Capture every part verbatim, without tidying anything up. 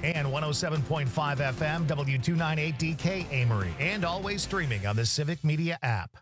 And one oh seven point five F M, W two ninety-eight D K Amory. And always streaming on the Civic Media app.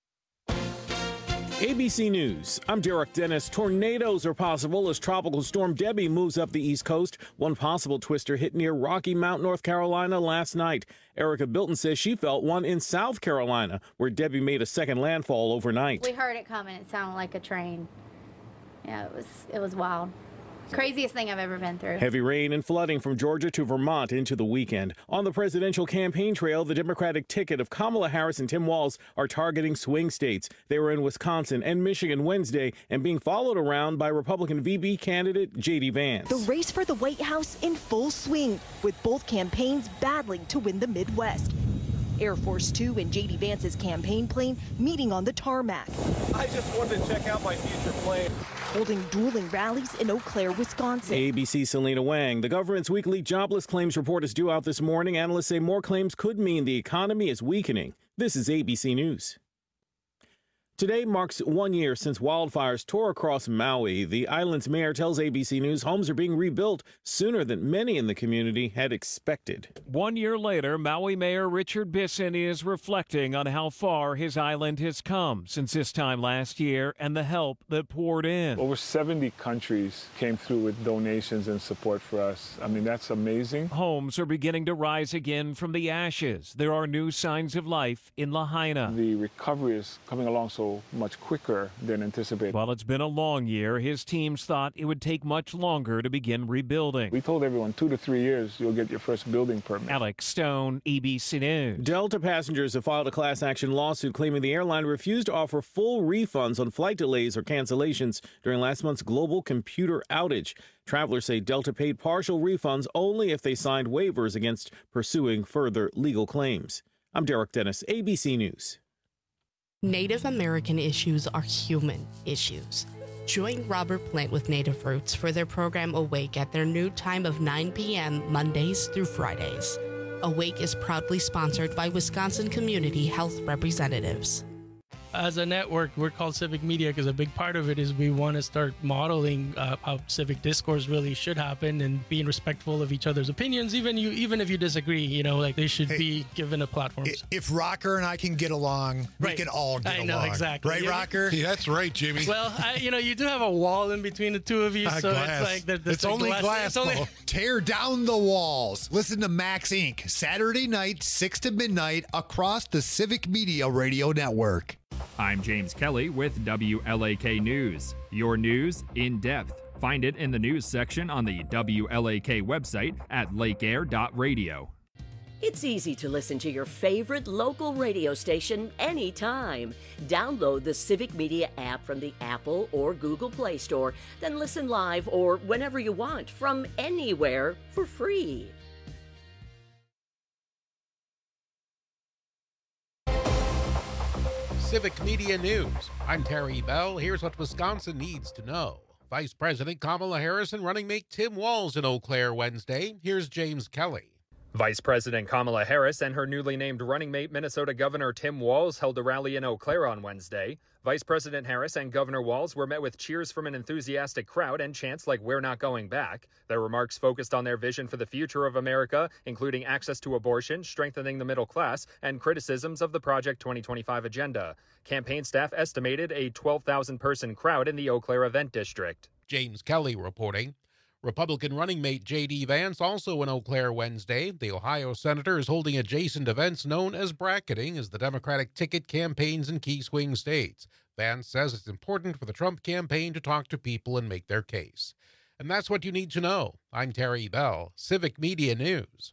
A B C News, I'm Derek Dennis. Tornadoes are possible as Tropical Storm Debbie moves up the East Coast. One possible twister hit near Rocky Mount, North Carolina last night. Erica Bilton says she felt one in South Carolina, where Debbie made a second landfall overnight. We heard it coming. It sounded like a train. Yeah, it was, it was wild. Craziest thing I've ever been through. Heavy rain and flooding from Georgia to Vermont into the weekend. On the presidential campaign trail, the Democratic ticket of Kamala Harris and Tim Walz are targeting swing states. They were in Wisconsin and Michigan Wednesday and being followed around by Republican V B candidate J D Vance. The race for the White House in full swing, with both campaigns battling to win the Midwest. Air Force Two and J D Vance's campaign plane meeting on the tarmac. I just wanted to check out my future plane. Holding dueling rallies in Eau Claire, Wisconsin. A B C's Selena Wang. The government's weekly jobless claims report is due out this morning. Analysts say more claims could mean the economy is weakening. This is A B C News. Today marks one year since wildfires tore across Maui. The island's mayor tells A B C News homes are being rebuilt sooner than many in the community had expected. One year later, Maui Mayor Richard Bisson is reflecting on how far his island has come since this time last year and the help that poured in. Over seventy countries came through with donations and support for us. I mean, that's amazing. Homes are beginning to rise again from the ashes. There are new signs of life in Lahaina. The recovery is coming along so much quicker than anticipated. While it's been a long year, his teams thought it would take much longer to begin rebuilding. We told everyone two to three years you'll get your first building permit. Alex Stone, A B C News. Delta passengers have filed a class action lawsuit claiming the airline refused to offer full refunds on flight delays or cancellations during last month's global computer outage. Travelers say Delta paid partial refunds only if they signed waivers against pursuing further legal claims. I'm Derek Dennis, A B C News. Native American issues are human issues. Join Robert Plant with Native Roots for their program Awake at their new time of nine p.m. Mondays through Fridays. Awake is proudly sponsored by Wisconsin Community Health Representatives. As a network, we're called Civic Media because a big part of it is we want to start modeling uh, how civic discourse really should happen and being respectful of each other's opinions. Even you, even if you disagree, you know, like they should hey, be given a platform. If Rocker and I can get along, right. we can all get I along. know, exactly. Right, yeah. Rocker? Yeah, that's right, Jimmy. Well, I, you know, you do have a wall in between the two of you, uh, so glass. it's like there, there's it's like only glass. glass. It's only... Tear down the walls. Listen to Max Incorporated. Saturday night, six to midnight, across the Civic Media Radio Network. I'm James Kelly with W L A K News. Your news in depth. Find it in the news section on the W L A K website at lake air dot radio. It's easy to listen to your favorite local radio station anytime. Download the Civic Media app from the Apple or Google Play Store, then listen live or whenever you want from anywhere for free. Civic Media News. I'm Terry Bell. Here's what Wisconsin needs to know. Vice President Kamala Harris and running mate Tim Walz in Eau Claire Wednesday. Here's James Kelly. Vice President Kamala Harris and her newly named running mate Minnesota Governor Tim Walz held a rally in Eau Claire on Wednesday. Vice President Harris and Governor Walz were met with cheers from an enthusiastic crowd and chants like "We're not going back." Their remarks focused on their vision for the future of America, including access to abortion, strengthening the middle class, and criticisms of the Project twenty twenty-five agenda. Campaign staff estimated a twelve thousand person crowd in the Eau Claire event district. James Kelly reporting. Republican running mate J D Vance also in Eau Claire Wednesday. The Ohio senator is holding adjacent events known as bracketing as the Democratic ticket campaigns in key swing states. Vance says it's important for the Trump campaign to talk to people and make their case. And that's what you need to know. I'm Terry Bell, Civic Media News.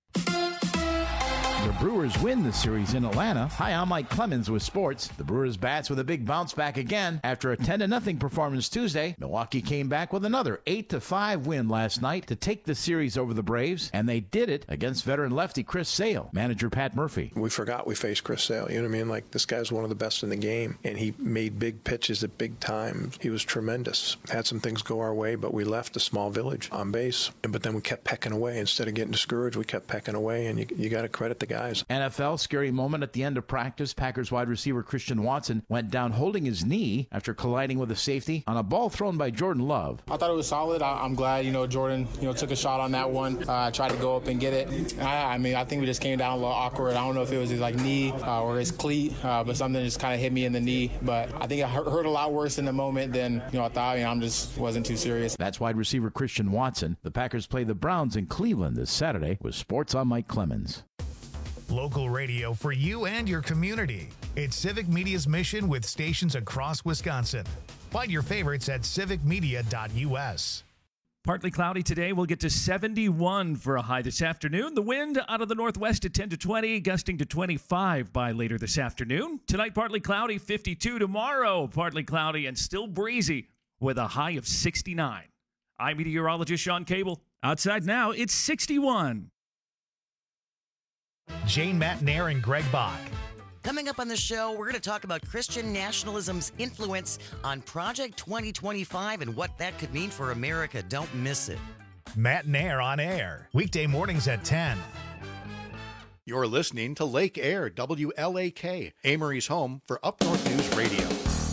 The Brewers win the series in Atlanta. Hi, I'm Mike Clemens with sports. The Brewers bats with a big bounce back again. After a ten to nothing performance Tuesday, Milwaukee came back with another eight to five win last night to take the series over the Braves, and they did it against veteran lefty Chris Sale. Manager Pat Murphy. We forgot we faced Chris Sale. You know what I mean? Like, this guy's one of the best in the game, and he made big pitches at big times. He was tremendous. Had some things go our way, but we left a small village on base, but then we kept pecking away. Instead of getting discouraged, we kept pecking away, and you, you got to credit the guys. N F L scary moment at the end of practice. Packers wide receiver Christian Watson went down holding his knee after colliding with a safety on a ball thrown by Jordan Love. I thought it was solid. I, I'm glad, you know, Jordan, you know, took a shot on that one. I uh, tried to go up and get it. I, I mean, I think we just came down a little awkward. I don't know if it was his like knee uh, or his cleat, uh, but something just kind of hit me in the knee. But I think it hurt, hurt a lot worse in the moment than, you know, I thought. You know, I'm just wasn't too serious. That's wide receiver Christian Watson. The Packers play the Browns in Cleveland this Saturday. With Sports, I'm Mike Clemens. Local radio for you and your community. It's Civic Media's mission with stations across Wisconsin. Find your favorites at civic media dot u s. Partly cloudy today. We'll get to seventy-one for a high this afternoon. The wind out of the northwest at ten to twenty, gusting to twenty-five by later this afternoon. Tonight, partly cloudy, fifty-two. Tomorrow, partly cloudy and still breezy with a high of sixty-nine. I'm meteorologist Sean Cable. Outside now, it's sixty-one. Jane Matnair and Greg Bach. Coming up on the show, we're going to talk about Christian nationalism's influence on Project twenty twenty-five and what that could mean for America. Don't miss it. Matnair on air, weekday mornings at ten. You're listening to Lake Air, W L A K, Amory's home for Up North News Radio.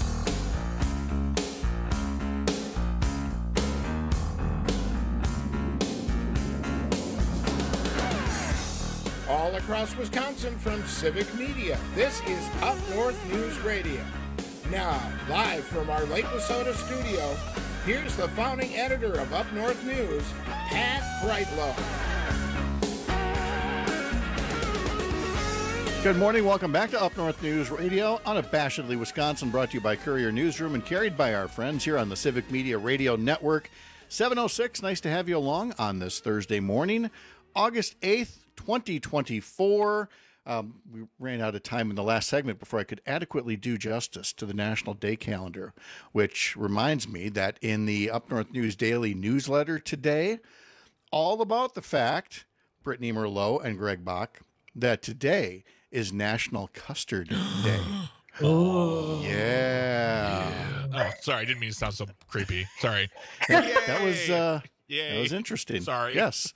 All across Wisconsin from Civic Media, this is Up North News Radio. Now, live from our Lake Wissota studio, here's the founding editor of Up North News, Pat Brightlow. Good morning. Welcome back to Up North News Radio, unabashedly Wisconsin, brought to you by Courier Newsroom and carried by our friends here on the Civic Media Radio Network. seven oh six, nice to have you along on this Thursday morning, August eighth, twenty twenty-four. Um, we ran out of time in the last segment before I could adequately do justice to the National Day Calendar, which reminds me that in the Up North News Daily newsletter today, all about the fact, Brittany Merlot and Greg Bach, that today is National Custard Day. Oh. Yeah. yeah. Oh, sorry. I didn't mean to sound so creepy. Sorry. That, that was uh, Yay. that was interesting. Sorry. Yes.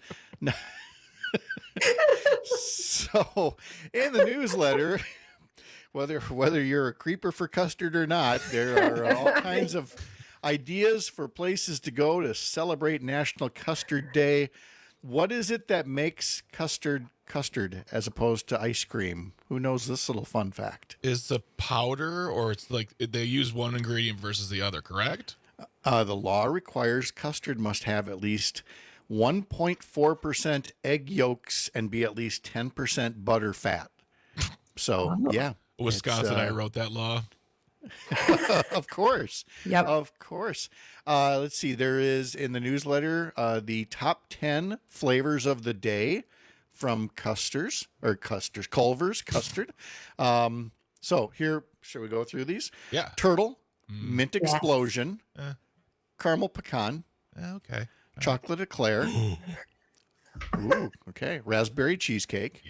So, in the newsletter, whether whether you're a creeper for custard or not, there are uh, all kinds of ideas for places to go to celebrate National Custard Day. What is it that makes custard custard as opposed to ice cream? Who knows this little fun fact? Is the powder, or it's like they use one ingredient versus the other, correct? Uh, the law requires custard must have at least one point four percent egg yolks and be at least ten percent butter fat. So, yeah. Wisconsin, uh, I wrote that law. Of course. Yep. Of course. Uh, let's see. There is in the newsletter uh, the top ten flavors of the day from Custer's or Custer's, Culver's Custard. Um, so here, should we go through these? Yeah. Turtle, mm. Mint Yes. Explosion, Uh. Caramel Pecan, Okay. Chocolate Eclair. Ooh, okay. Raspberry Cheesecake.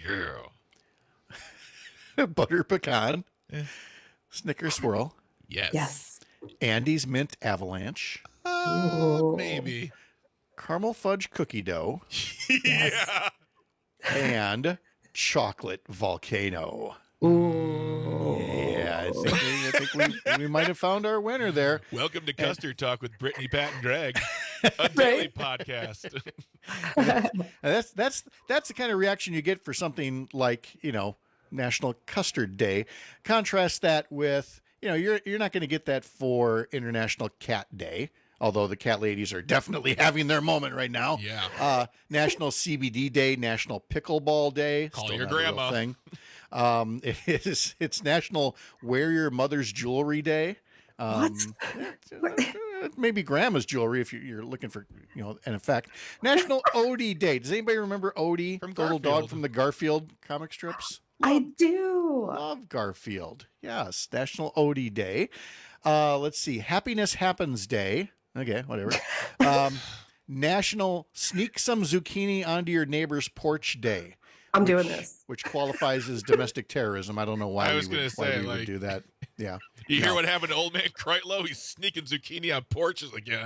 Yeah. Butter Pecan. Eh. Snickers Swirl. Yes. Yes. Andy's Mint Avalanche. Uh, maybe. Caramel Fudge Cookie Dough. Yeah. And Chocolate Volcano. Ooh. Yeah, I think, we, I think we, we might have found our winner there. Welcome to Custard Talk with Brittany, Pat, and Greg, a daily podcast. And that's that's that's the kind of reaction you get for something like, you know, National Custard Day. Contrast that with, you know, you're you're not going to get that for International Cat Day, although the cat ladies are definitely having their moment right now. Yeah. Uh, National C B D Day, National Pickleball Day. Call Still your not a real grandma. thing. Um, it is it's National Wear Your Mother's Jewelry Day. Um, What? Maybe grandma's jewelry if you're, you're looking for, you know, an effect. National Odie Day. Does anybody remember Odie, From the little dog Garfield. from the Garfield comic strips? I do. Love Garfield. Yes, National Odie Day. Uh, let's see, Happiness Happens Day. Okay, whatever. Um, National Sneak Some Zucchini Onto Your Neighbor's Porch Day. I'm which, doing this. Which qualifies as domestic terrorism. I don't know why I was we, would, gonna why say, we would like- do that. Yeah. You No. hear what happened to old man Kreitlow? He's sneaking zucchini on porches again.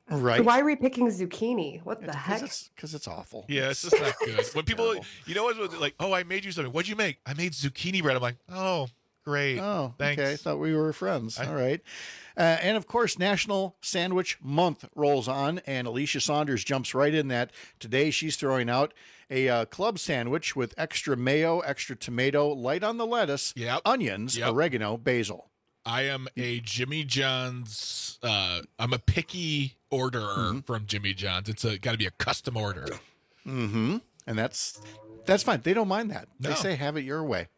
Right. Why are we picking zucchini? What the heck? Because it's awful. Yeah, it's just not good. When people, you know what's like, oh, I made you something. What'd you make? I made zucchini bread. I'm like, oh, great. Oh, thanks. okay. I thought we were friends. I- All right. Uh, and of course, National Sandwich Month rolls on, and Alicia Saunders jumps right in that. Today, she's throwing out a uh, club sandwich with extra mayo, extra tomato, light on the lettuce, Yep. onions, Yep. oregano, basil. I am a Jimmy John's. Uh, I'm a picky orderer Mm-hmm. from Jimmy John's. It's a got to be a custom order. Mm-hmm. And that's that's fine. They don't mind that. They No. say have it your way.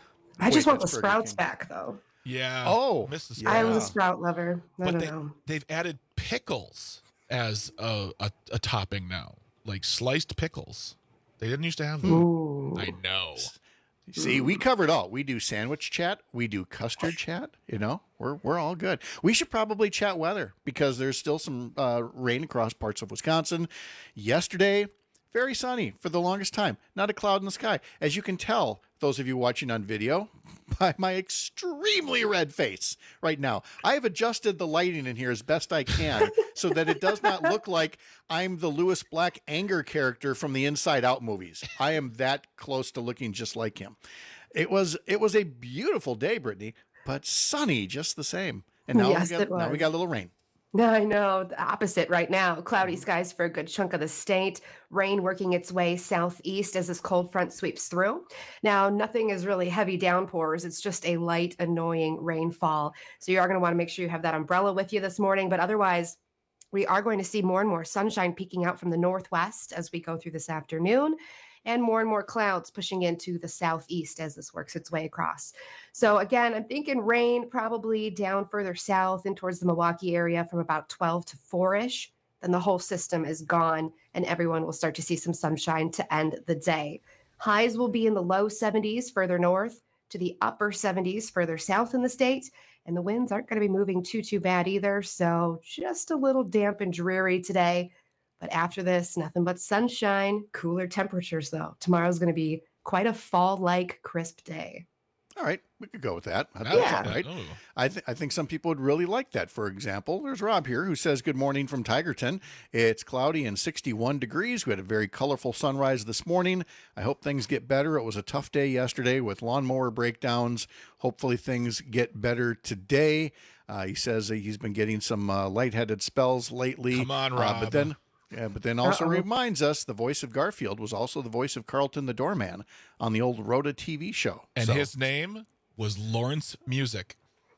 I just Wait, want the that's Burger sprouts King. back, though. Yeah. Oh, Miss the I'm Sprouts. a sprout lover. I But don't they, know. they've added pickles as a, a a topping now, like sliced pickles. They didn't used to have them. Ooh. I know. See, we covered all. We do sandwich chat. We do custard chat. You know, we're we're all good. We should probably chat weather because there's still some uh, rain across parts of Wisconsin. Yesterday, very sunny for the longest time. Not a cloud in the sky. As you can tell, those of you watching on video, by my extremely red face right now. I have adjusted the lighting in here as best I can so that it does not look like I'm the Lewis Black anger character from the Inside Out movies. I am that close to looking just like him. It was it was a beautiful day, Brittany, but sunny just the same. And now Yes, we got it now we was. got a little rain. No, I know. The opposite right now. Cloudy skies for a good chunk of the state. Rain working its way southeast as this cold front sweeps through. Now, nothing is really heavy downpours. It's just a light, annoying rainfall. So you are going to want to make sure you have that umbrella with you this morning. But otherwise, we are going to see more and more sunshine peeking out from the northwest as we go through this afternoon, and more and more clouds pushing into the southeast as this works its way across. So again, I'm thinking rain probably down further south and towards the Milwaukee area from about twelve to four-ish. Then the whole system is gone and everyone will start to see some sunshine to end the day. Highs will be in the low seventies further north to the upper seventies further south in the state. And the winds aren't going to be moving too, too bad either. So just a little damp and dreary today. But after this, nothing but sunshine, cooler temperatures, though. Tomorrow's going to be quite a fall-like crisp day. All right, we could go with that. That's Yeah. all right. Oh. I, th- I think some people would really like that. For example, there's Rob here who says, good morning from Tigerton. It's cloudy and sixty-one degrees. We had a very colorful sunrise this morning. I hope things get better. It was a tough day yesterday with lawnmower breakdowns. Hopefully things get better today. Uh, he says that he's been getting some uh, lightheaded spells lately. Come on, Uh, Rob. but then... Yeah, but then also Uh-oh. reminds us the voice of Garfield was also the voice of Carlton the Doorman on the old Rhoda T V show. And So- his name was Lawrence Music.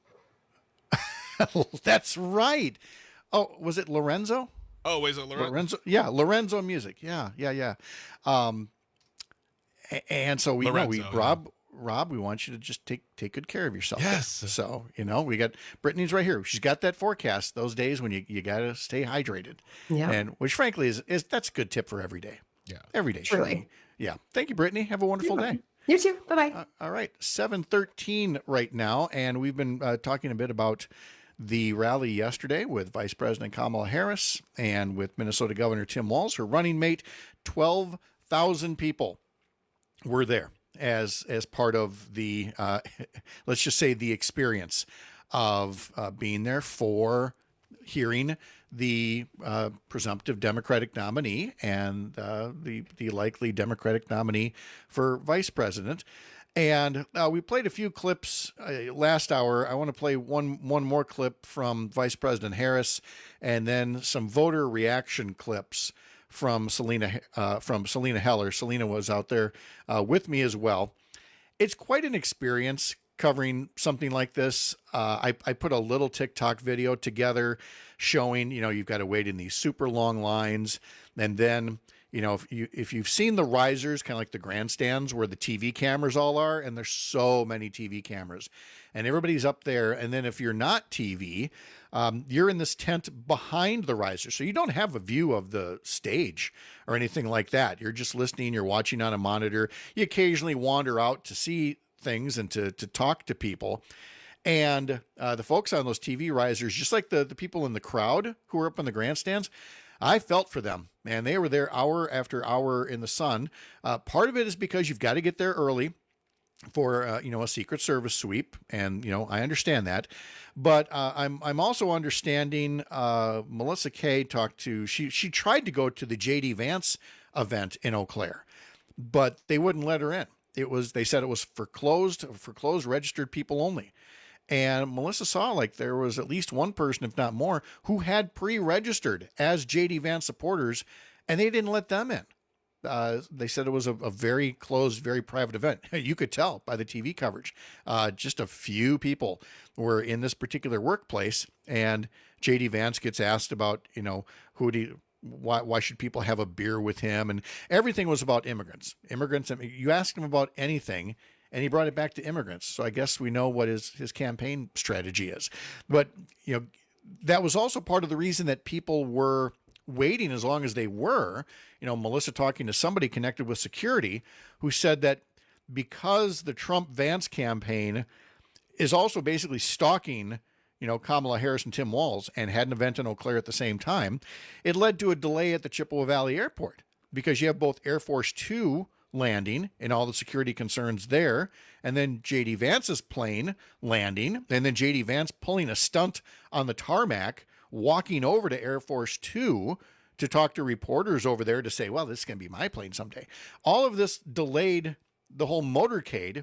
That's right. Oh, was it Lorenzo? Oh, is it Lorenzo? Lorenzo? Yeah, Lorenzo Music. Yeah, yeah, yeah. Um, a- and so we know we Lorenzo, Rob. Rob, we want you to just take take good care of yourself. Yes. So, you know, we got Brittany's right here. She's got that forecast, those days when you, you got to stay hydrated. Yeah. And which frankly is, is that's a good tip for every day. Yeah. Every day. Truly. Shirley. Yeah. Thank you, Brittany. Have a wonderful You're day. welcome. You too. Bye-bye. Uh, all right. seven thirteen right now. And we've been uh, talking a bit about the rally yesterday with Vice President Kamala Harris and with Minnesota Governor Tim Walz, her running mate. twelve thousand people were there as as part of the, uh, let's just say, the experience of uh, being there for hearing the uh, presumptive Democratic nominee and uh, the the likely Democratic nominee for vice president. And uh, we played a few clips uh, last hour. I want to play one one more clip from Vice President Harris, and then some voter reaction clips from Selena uh, from Selena Heller. Selena was out there uh, with me as well. It's quite an experience covering something like this. Uh, I, I put a little TikTok video together showing, you know, you've got to wait in these super long lines. And then, you know, if, you, if you've seen the risers, kind of like the grandstands where the T V cameras all are, and there's so many T V cameras and everybody's up there. And then if you're not T V, um, you're in this tent behind the riser. So you don't have a view of the stage or anything like that. You're just listening, you're watching on a monitor. You occasionally wander out to see things and to, to talk to people. And uh, the folks on those T V risers, just like the, the people in the crowd who were up in the grandstands, I felt for them, man. They were there hour after hour in the sun. Uh, part of it is because you've got to get there early. for uh, you know, a Secret Service sweep, and you know, I understand that, but uh, I'm I'm also understanding uh, Melissa Kay talked to she she tried to go to the J D Vance event in Eau Claire, but they wouldn't let her in. It was they said it was for closed for closed registered people only. And Melissa saw like there was at least one person, if not more, who had pre-registered as J D Vance supporters, and they didn't let them in. Uh, they said it was a, a very closed, very private event. You could tell by the T V coverage. Uh, just a few people were in this particular workplace, and J D Vance gets asked about, you know, who do you, why why should people have a beer with him, and everything was about immigrants. Immigrants. I mean, you asked him about anything, and he brought it back to immigrants. So I guess we know what his, his campaign strategy is. But, you know, that was also part of the reason that people were waiting as long as they were. You know, Melissa talking to somebody connected with security who said that because the Trump-Vance campaign is also basically stalking, you know, Kamala Harris and Tim Walz and had an event in Eau Claire at the same time, it led to a delay at the Chippewa Valley Airport because you have both Air Force Two landing and all the security concerns there, and then J D Vance's plane landing, and then J D Vance pulling a stunt on the tarmac, walking over to Air Force Two to talk to reporters over there to say, well, this is going to be my plane someday. All of this delayed the whole motorcade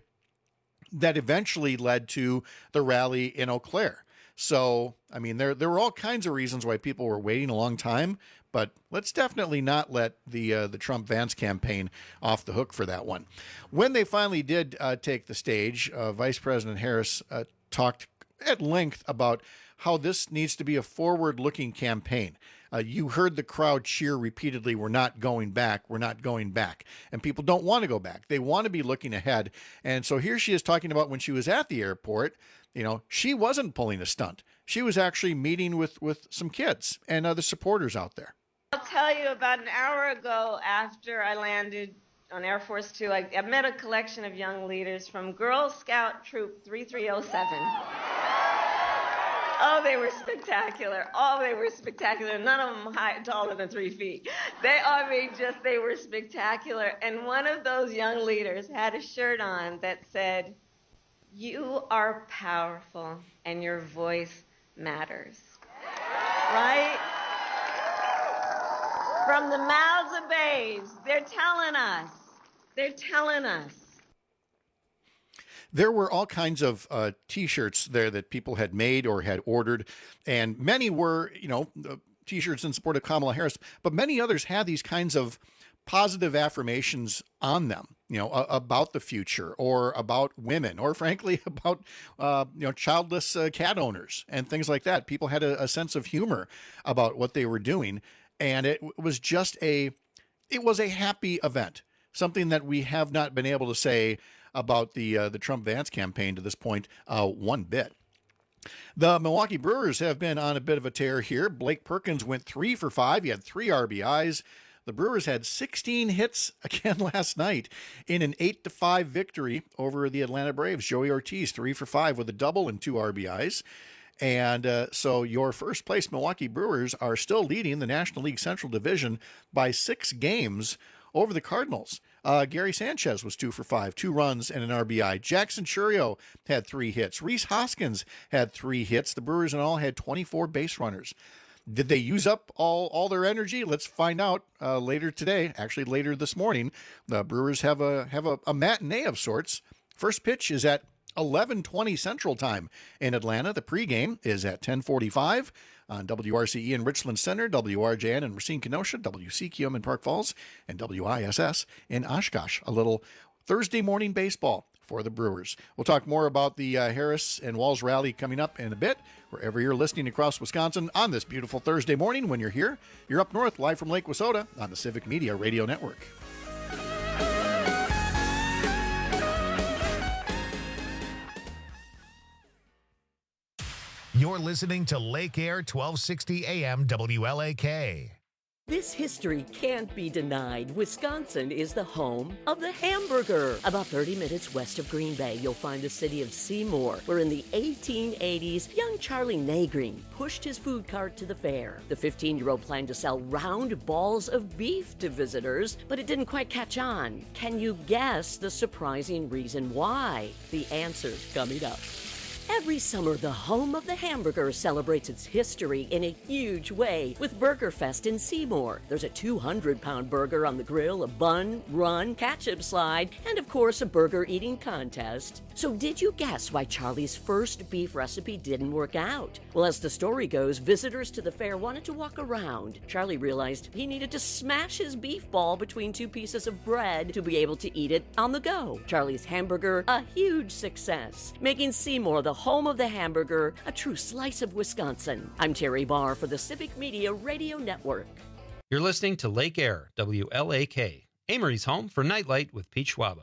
that eventually led to the rally in Eau Claire. So, I mean, there there were all kinds of reasons why people were waiting a long time, but let's definitely not let the uh, the Trump-Vance campaign off the hook for that one. When they finally did uh, take the stage, uh, Vice President Harris uh, talked at length about how this needs to be a forward-looking campaign. Uh, you heard the crowd cheer repeatedly, we're not going back, we're not going back. And people don't want to go back. They want to be looking ahead. And so here she is talking about when she was at the airport, you know, she wasn't pulling a stunt. She was actually meeting with, with some kids and other supporters out there. I'll tell you, about an hour ago after I landed on Air Force Two, I, I met a collection of young leaders from Girl Scout Troop three three oh seven. Oh, they were spectacular. Oh, they were spectacular. None of them high, taller than three feet. They, I mean, just, they were spectacular. And one of those young leaders had a shirt on that said, "You are powerful and your voice matters." Right? From the mouths of babes, they're telling us. They're telling us. There were all kinds of uh, T-shirts there that people had made or had ordered, and many were, you know, T-shirts in support of Kamala Harris, but many others had these kinds of positive affirmations on them, you know, uh, about the future or about women or frankly about, uh, you know, childless uh, cat owners and things like that. People had a, a sense of humor about what they were doing. And it was just a, it was a happy event, something that we have not been able to say about the uh, the Trump-Vance campaign to this point uh, one bit. The Milwaukee Brewers have been on a bit of a tear here. Blake Perkins went three for five. He had three R B Is. The Brewers had sixteen hits again last night in an eight to five victory over the Atlanta Braves. Joey Ortiz, three for five with a double and two R B Is. And uh, so your first place Milwaukee Brewers are still leading the National League Central Division by six games over the Cardinals. Uh, Gary Sanchez was two for five, two runs and an R B I. Jackson Chourio had three hits. Rhys Hoskins had three hits. The Brewers in all had twenty-four base runners. Did they use up all, all their energy? Let's find out uh, later today. Actually, later this morning, the Brewers have a have a, a matinee of sorts. First pitch is at eleven twenty Central Time in Atlanta. The pregame is at ten forty-five on W R C E in Richland Center, W R J N in Racine Kenosha, W C Q M in Park Falls, and W I S S in Oshkosh. A little Thursday morning baseball for the Brewers. We'll talk more about the uh, Harris and Walz rally coming up in a bit, wherever you're listening across Wisconsin on this beautiful Thursday morning. When you're here, you're up north, live from Lake Wissota on the Civic Media Radio Network. You're listening to Lake Air twelve sixty A M W L A K. This history can't be denied. Wisconsin is the home of the hamburger. About thirty minutes west of Green Bay, you'll find the city of Seymour, where in the eighteen eighties, young Charlie Nagreen pushed his food cart to the fair. The fifteen-year-old planned to sell round balls of beef to visitors, but it didn't quite catch on. Can you guess the surprising reason why? The answer's coming up. Every summer, the home of the hamburger celebrates its history in a huge way with Burger Fest in Seymour. There's a two hundred pound burger on the grill, a bun, run, ketchup slide, and of course a burger eating contest. So did you guess why Charlie's first beef recipe didn't work out? Well, as the story goes, visitors to the fair wanted to walk around. Charlie realized he needed to smash his beef ball between two pieces of bread to be able to eat it on the go. Charlie's hamburger, a huge success, making Seymour the home of the hamburger, a true slice of Wisconsin. I'm Terry Barr for the Civic Media Radio Network. You're listening to Lake Air, W L A K, Amory's home for Nightlight with Pete Schwaba.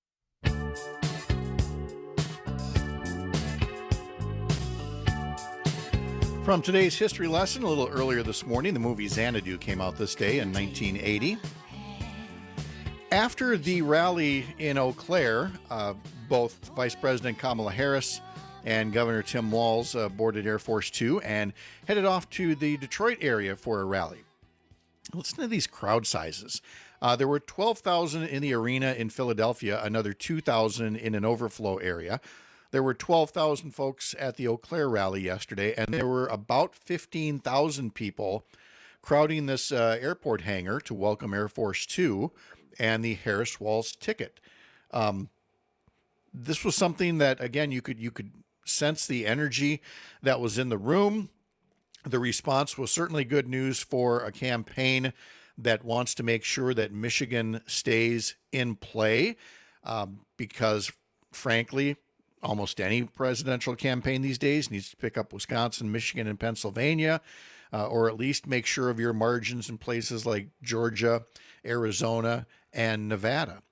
From today's history lesson, a little earlier this morning, the movie Xanadu came out this day in nineteen eighty. After the rally in Eau Claire, uh, both Vice President Kamala Harris and Governor Tim Walz uh, boarded Air Force Two and headed off to the Detroit area for a rally. Listen to these crowd sizes. Uh, there were twelve thousand in the arena in Philadelphia, another two thousand in an overflow area. There were twelve thousand folks at the Eau Claire rally yesterday, and there were about fifteen thousand people crowding this uh, airport hangar to welcome Air Force Two and the Harris-Walz ticket. Um, this was something that, again, you could you could sense the energy that was in the room. The response was certainly good news for a campaign that wants to make sure that Michigan stays in play, um, because, frankly, almost any presidential campaign these days needs to pick up Wisconsin, Michigan, and Pennsylvania, uh, or at least make sure of your margins in places like Georgia, Arizona, and Nevada.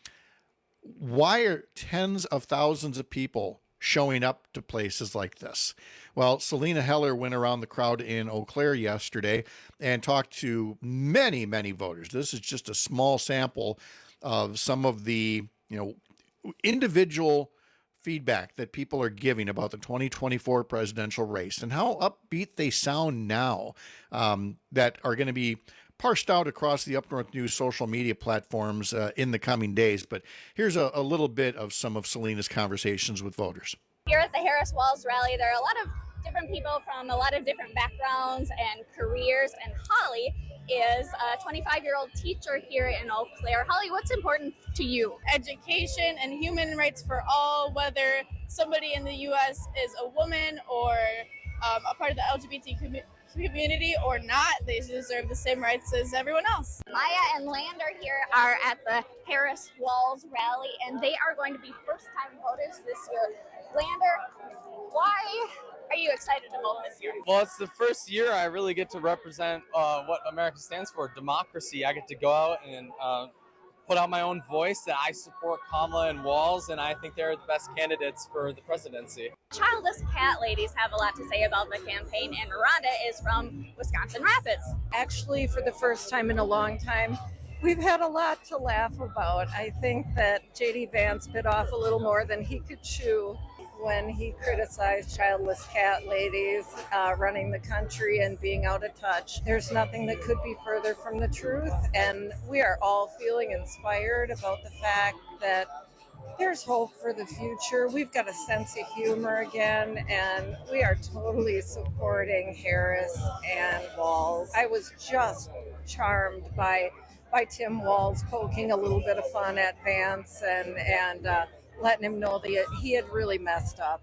Why are tens of thousands of people showing up to places like this? Well, Selena Heller went around the crowd in Eau Claire yesterday and talked to many, many voters. This is just a small sample of some of the, you know, individual feedback that people are giving about the twenty twenty-four presidential race and how upbeat they sound now, um, that are going to be parsed out across the Up North News social media platforms uh, in the coming days. But here's a, a little bit of some of Selena's conversations with voters. Here at the Harris-Walz rally, there are a lot of different people from a lot of different backgrounds and careers, and Holly is a twenty-five-year-old teacher here in Eau Claire. Holly, what's important to you? Education and human rights for all, whether somebody in the U S is a woman or um, a part of the L G B T community. community or not, they deserve the same rights as everyone else. Maya and Lander here are at the Harris-Walz rally, and they are going to be first-time voters this year. Lander, why are you excited to vote this year? Well, it's the first year I really get to represent uh, what America stands for, democracy. I get to go out and uh, put out my own voice that I support Kamala and Walz, and I think they're the best candidates for the presidency. Childless cat ladies have a lot to say about the campaign, and Rhonda is from Wisconsin Rapids. Actually, for the first time in a long time, we've had a lot to laugh about. I think that J D Vance bit off a little more than he could chew when he criticized childless cat ladies uh, running the country and being out of touch. There's nothing that could be further from the truth, and we are all feeling inspired about the fact that there's hope for the future. We've got a sense of humor again, and we are totally supporting Harris and Walz. I was just charmed by by Tim Walz poking a little bit of fun at Vance and and uh, letting him know that he had really messed up.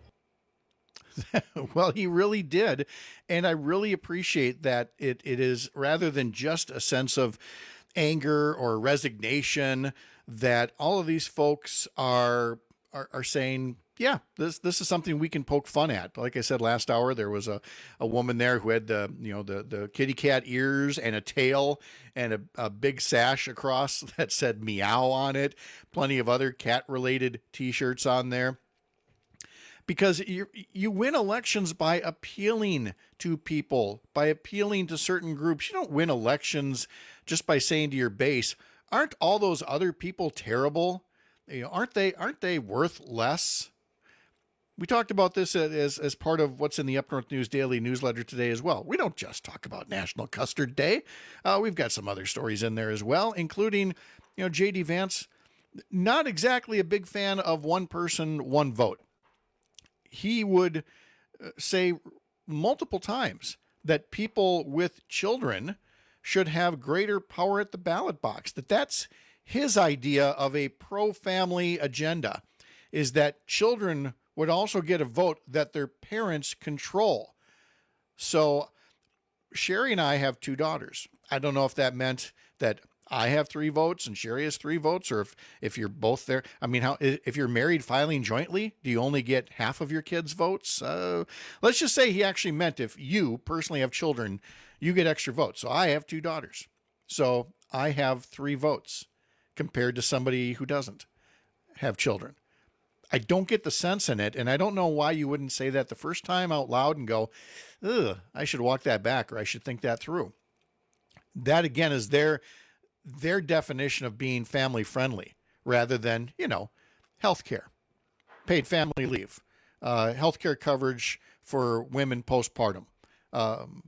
Well, he really did. And I really appreciate that it, it is, rather than just a sense of anger or resignation, that all of these folks are, are, are saying, yeah, this this is something we can poke fun at. Like I said last hour, there was a, a woman there who had the, you know, the, the kitty cat ears and a tail and a, a big sash across that said meow on it. Plenty of other cat related T-shirts on there. because you you win elections by appealing to people, by appealing to certain groups. You don't win elections just by saying to your base, aren't all those other people terrible? You know, aren't they aren't they worth less? We talked about this as, as part of what's in the Up North News Daily newsletter today as well. We don't just talk about National Custard Day. Uh, we've got some other stories in there as well, including, you know, J D Vance, not exactly a big fan of one person, one vote. He would say multiple times that people with children should have greater power at the ballot box, that that's his idea of a pro-family agenda, is that children would also get a vote that their parents control. So Sherry and I have two daughters. I don't know if that meant that I have three votes and Sherry has three votes, or if, if you're both there. I mean, how if you're married filing jointly, do you only get half of your kids' votes? Uh, let's just say he actually meant if you personally have children, you get extra votes. So I have two daughters. So I have three votes compared to somebody who doesn't have children. I don't get the sense in it, and I don't know why you wouldn't say that the first time out loud and go, ugh, I should walk that back, or I should think that through. That, again, is their, their definition of being family-friendly rather than, you know, health care, paid family leave, uh, health care coverage for women postpartum, um,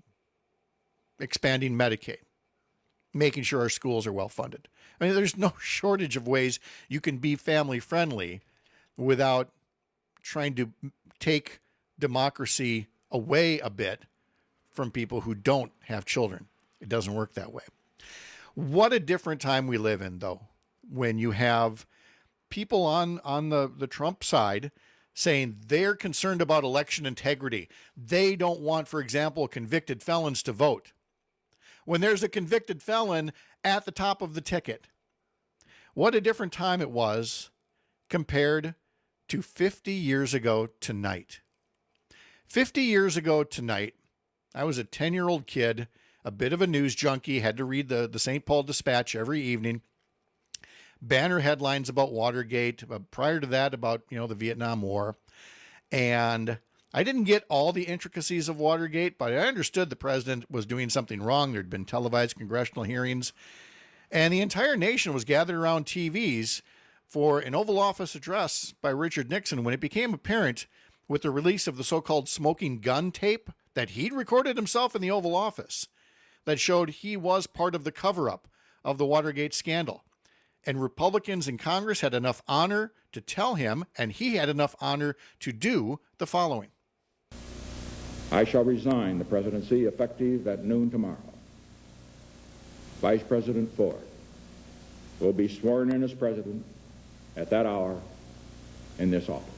expanding Medicaid, making sure our schools are well-funded. I mean, there's no shortage of ways you can be family-friendly without trying to take democracy away a bit from people who don't have children. It doesn't work that way. What a different time we live in, though, when you have people on, on the, the Trump side saying they're concerned about election integrity. They don't want, for example, convicted felons to vote, when there's a convicted felon at the top of the ticket. What a different time it was compared to fifty years ago tonight. fifty years ago tonight, I was a ten-year-old kid, a bit of a news junkie, had to read the, the Saint Paul Dispatch every evening. Banner headlines about Watergate, uh, prior to that about, you know, the Vietnam War. And I didn't get all the intricacies of Watergate, but I understood the president was doing something wrong. There'd been televised congressional hearings, and the entire nation was gathered around T Vs for an Oval Office address by Richard Nixon when it became apparent with the release of the so-called smoking gun tape that he'd recorded himself in the Oval Office that showed he was part of the cover-up of the Watergate scandal. And Republicans in Congress had enough honor to tell him, and he had enough honor to do the following. I shall resign the presidency effective at noon tomorrow. Vice President Ford will be sworn in as president at that hour in this office.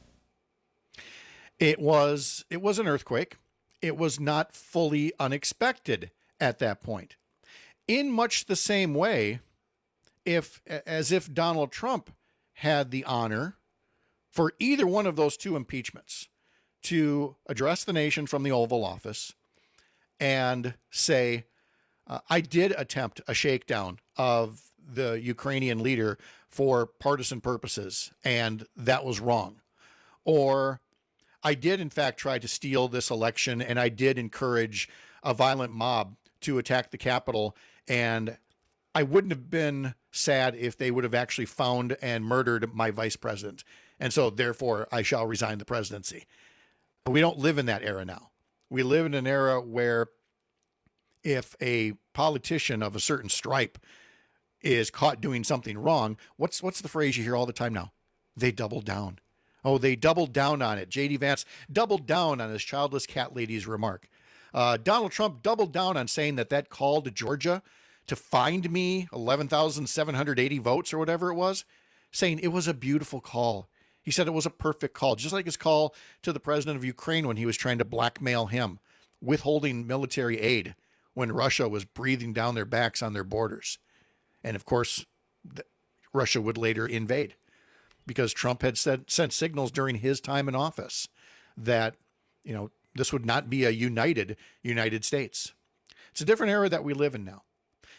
It was, it was an earthquake. It was not fully unexpected at that point. In much the same way, if as if Donald Trump had the honor for either one of those two impeachments to address the nation from the Oval Office and say, uh, I did attempt a shakedown of the Ukrainian leader for partisan purposes, and that was wrong. Or I did, in fact, try to steal this election, and I did encourage a violent mob to attack the Capitol, and I wouldn't have been sad if they would have actually found and murdered my vice president. And so, therefore, I shall resign the presidency. But we don't live in that era now. We live in an era where if a politician of a certain stripe is caught doing something wrong, what's what's the phrase you hear all the time now? They doubled down. Oh, they doubled down on it. J D Vance doubled down on his childless cat lady's remark. Uh, Donald Trump doubled down on saying that that call to Georgia to find me eleven thousand seven hundred eighty votes or whatever it was, saying it was a beautiful call. He said it was a perfect call, just like his call to the president of Ukraine when he was trying to blackmail him, withholding military aid when Russia was breathing down their backs on their borders. And of course, the, Russia would later invade because Trump had said, sent signals during his time in office that, you know, this would not be a united United States. It's a different era that we live in now.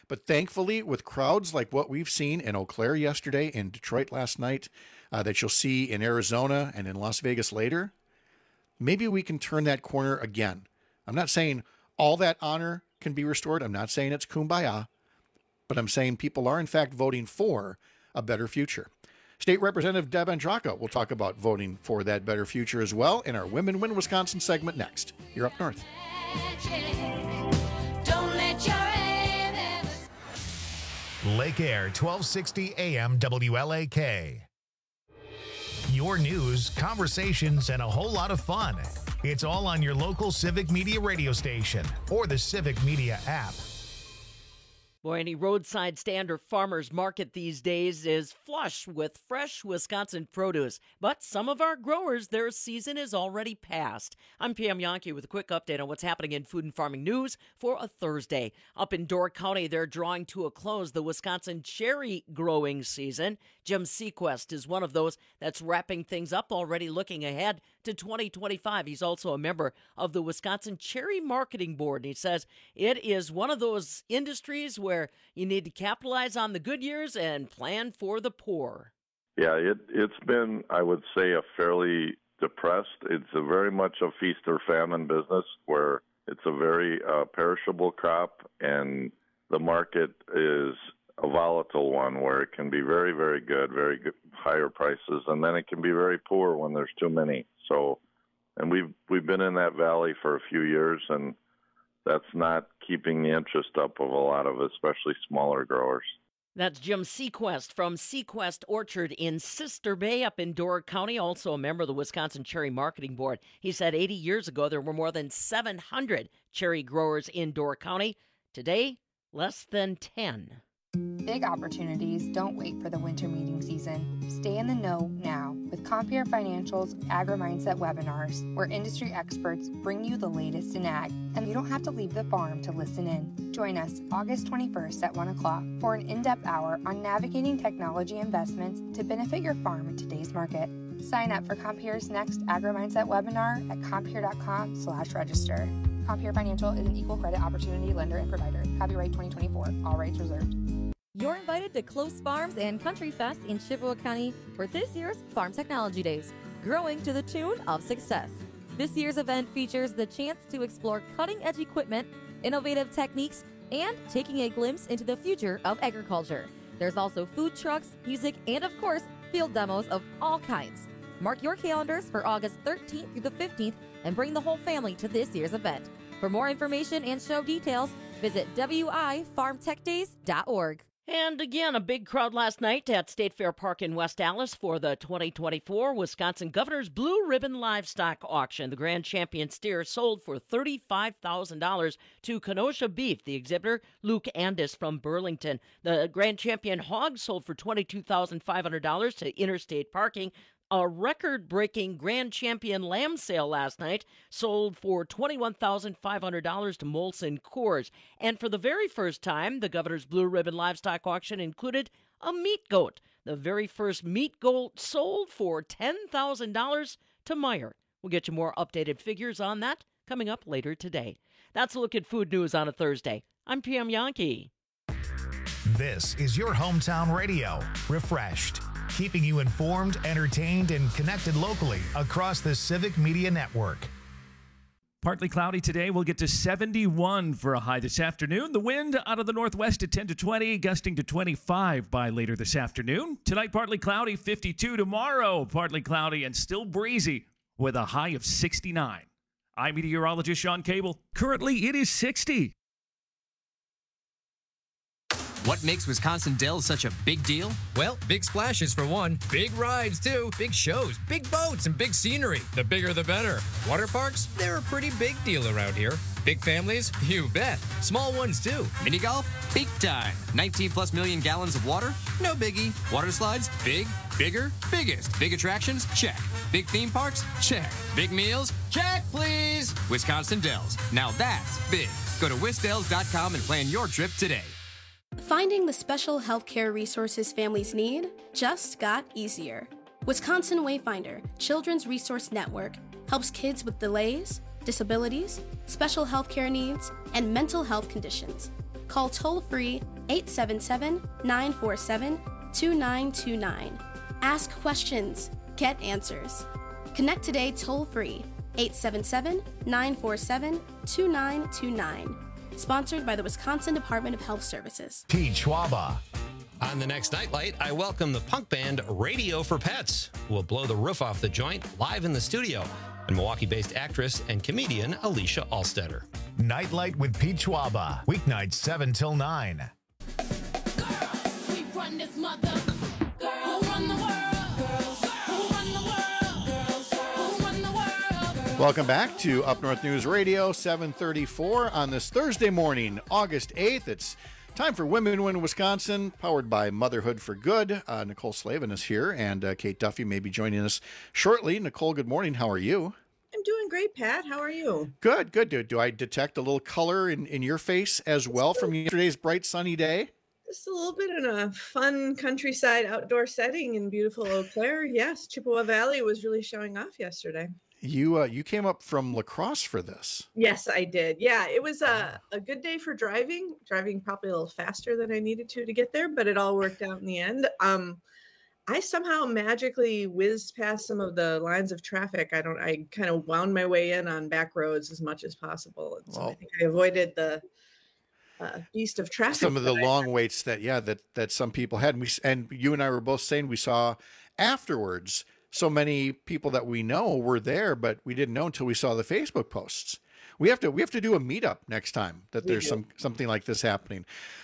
But thankfully, with crowds like what we've seen in Eau Claire yesterday, in Detroit last night, uh, that you'll see in Arizona and in Las Vegas later, maybe we can turn that corner again. I'm not saying all that honor can be restored. I'm not saying it's kumbaya, but I'm saying people are in fact voting for a better future. State Representative Deb Andraka will talk about voting for that better future as well in our Women Win Wisconsin segment next. You're up north. Lake Air, twelve sixty A M W L A K. Your news, conversations, and a whole lot of fun. It's all on your local Civic Media radio station or the Civic Media app. Boy, any roadside stand or farmer's market these days is flush with fresh Wisconsin produce. But some of our growers, their season is already past. I'm Pam Yankee with a quick update on what's happening in food and farming news for a Thursday. Up in Door County, they're drawing to a close the Wisconsin cherry growing season. Jim Sequest is one of those that's wrapping things up, already looking ahead to twenty twenty-five. He's also a member of the Wisconsin Cherry Marketing Board. He says it is one of those industries where you need to capitalize on the good years and plan for the poor. Yeah, it, it's been, I would say, a fairly depressed. It's a very much a feast or famine business where it's a very uh, perishable crop, and the market is a volatile one where it can be very, very good, very good, higher prices, and then it can be very poor when there's too many. So, and we've we've been in that valley for a few years, and that's not keeping the interest up of a lot of especially smaller growers. That's Jim Sequest from Sequest Orchard in Sister Bay up in Door County, also a member of the Wisconsin Cherry Marketing Board. He said eighty years ago there were more than seven hundred cherry growers in Door County. Today, less than ten. Big opportunities don't wait for the winter meeting season. Stay in the know now with Compeer Financial's Agri-Mindset webinars, where industry experts bring you the latest in ag, and you don't have to leave the farm to listen in. Join us August twenty-first at one o'clock for an in-depth hour on navigating technology investments to benefit your farm in today's market. Sign up for Compeer's next Agri-Mindset webinar at compeer.com slash register. Compeer Financial is an equal credit opportunity lender and provider. Copyright twenty twenty-four. All rights reserved. You're invited to Close Farms and Country Fest in Chippewa County for this year's Farm Technology Days, growing to the tune of success. This year's event features the chance to explore cutting-edge equipment, innovative techniques, and taking a glimpse into the future of agriculture. There's also food trucks, music, and of course, field demos of all kinds. Mark your calendars for August thirteenth through the fifteenth and bring the whole family to this year's event. For more information and show details, visit w i farm tech days dot org. And again, a big crowd last night at State Fair Park in West Allis for the twenty twenty-four Wisconsin Governor's Blue Ribbon Livestock Auction. The grand champion steer sold for thirty-five thousand dollars to Kenosha Beef, the exhibitor Luke Andis from Burlington. The grand champion hog sold for twenty-two thousand five hundred dollars to Interstate Parking. A record-breaking grand champion lamb sale last night sold for twenty-one thousand five hundred dollars to Molson Coors. And for the very first time, the Governor's Blue Ribbon Livestock Auction included a meat goat. The very first meat goat sold for ten thousand dollars to Meyer. We'll get you more updated figures on that coming up later today. That's a look at food news on a Thursday. I'm Pam Yankee. This is your hometown radio, Refreshed, keeping you informed, entertained, and connected locally across the Civic Media Network. Partly cloudy today. We'll get to seventy-one for a high this afternoon. The wind out of the northwest at ten to twenty, gusting to twenty-five by later this afternoon. Tonight, partly cloudy, fifty-two. Tomorrow, partly cloudy and still breezy with a high of sixty-nine. I'm meteorologist Sean Cable. Currently, it is sixty. What makes Wisconsin Dells such a big deal? Well, big splashes for one, big rides too, big shows, big boats, and big scenery. The bigger the better. Water parks, they're a pretty big deal around here. Big families? You bet. Small ones too. Mini golf? Big time. nineteen plus million gallons of water? No biggie. Water slides? Big, bigger, biggest. Big attractions? Check. Big theme parks? Check. Big meals? Check, please. Wisconsin Dells. Now that's big. Go to wisdells dot com and plan your trip today. Finding the special healthcare resources families need just got easier. Wisconsin Wayfinder Children's Resource Network helps kids with delays, disabilities, special healthcare needs, and mental health conditions. call toll-free eight seven seven, nine four seven, two nine two nine. Ask questions. Get answers. Connect today toll-free eight seven seven, nine four seven, two nine two nine. Sponsored by the Wisconsin Department of Health Services. Pete Schwaba. On the next Nightlight, I welcome the punk band Radio for Pets, who will blow the roof off the joint live in the studio, and Milwaukee-based actress and comedian Alicia Alstetter. Nightlight with Pete Schwaba. Weeknights seven till nine. Girls, we run this mother. Girls, who run the world? Girls, who run the world? Girls, who run the world? Welcome back to Up North News Radio, seven thirty-four on this Thursday morning, August eighth. It's time for Women Win Wisconsin, powered by Motherhood for Good. Uh, Nicole Slavin is here, and uh, Kate Duffy may be joining us shortly. Nicole, good morning. How are you? I'm doing great, Pat. How are you? Good, good. Do, do I detect a little color in, in your face as well from yesterday's bright sunny day? Just a little bit in a fun countryside outdoor setting in beautiful Eau Claire. Yes, Chippewa Valley was really showing off yesterday. You uh, you came up from La Crosse for this. Yes, I did. Yeah, it was a, a good day for driving. Driving probably a little faster than I needed to to get there, but it all worked out in the end. Um, I somehow magically whizzed past some of the lines of traffic. I don't. I kind of wound my way in on back roads as much as possible, and so Well- I think I avoided the uh, beast of traffic. Some of the that I- long waits that yeah that that some people had, and we and you and I were both saying we saw afterwards. So many people that we know were there, but we didn't know until we saw the Facebook posts. We have to we have to do a meetup next time that We there's do. some something like this happening.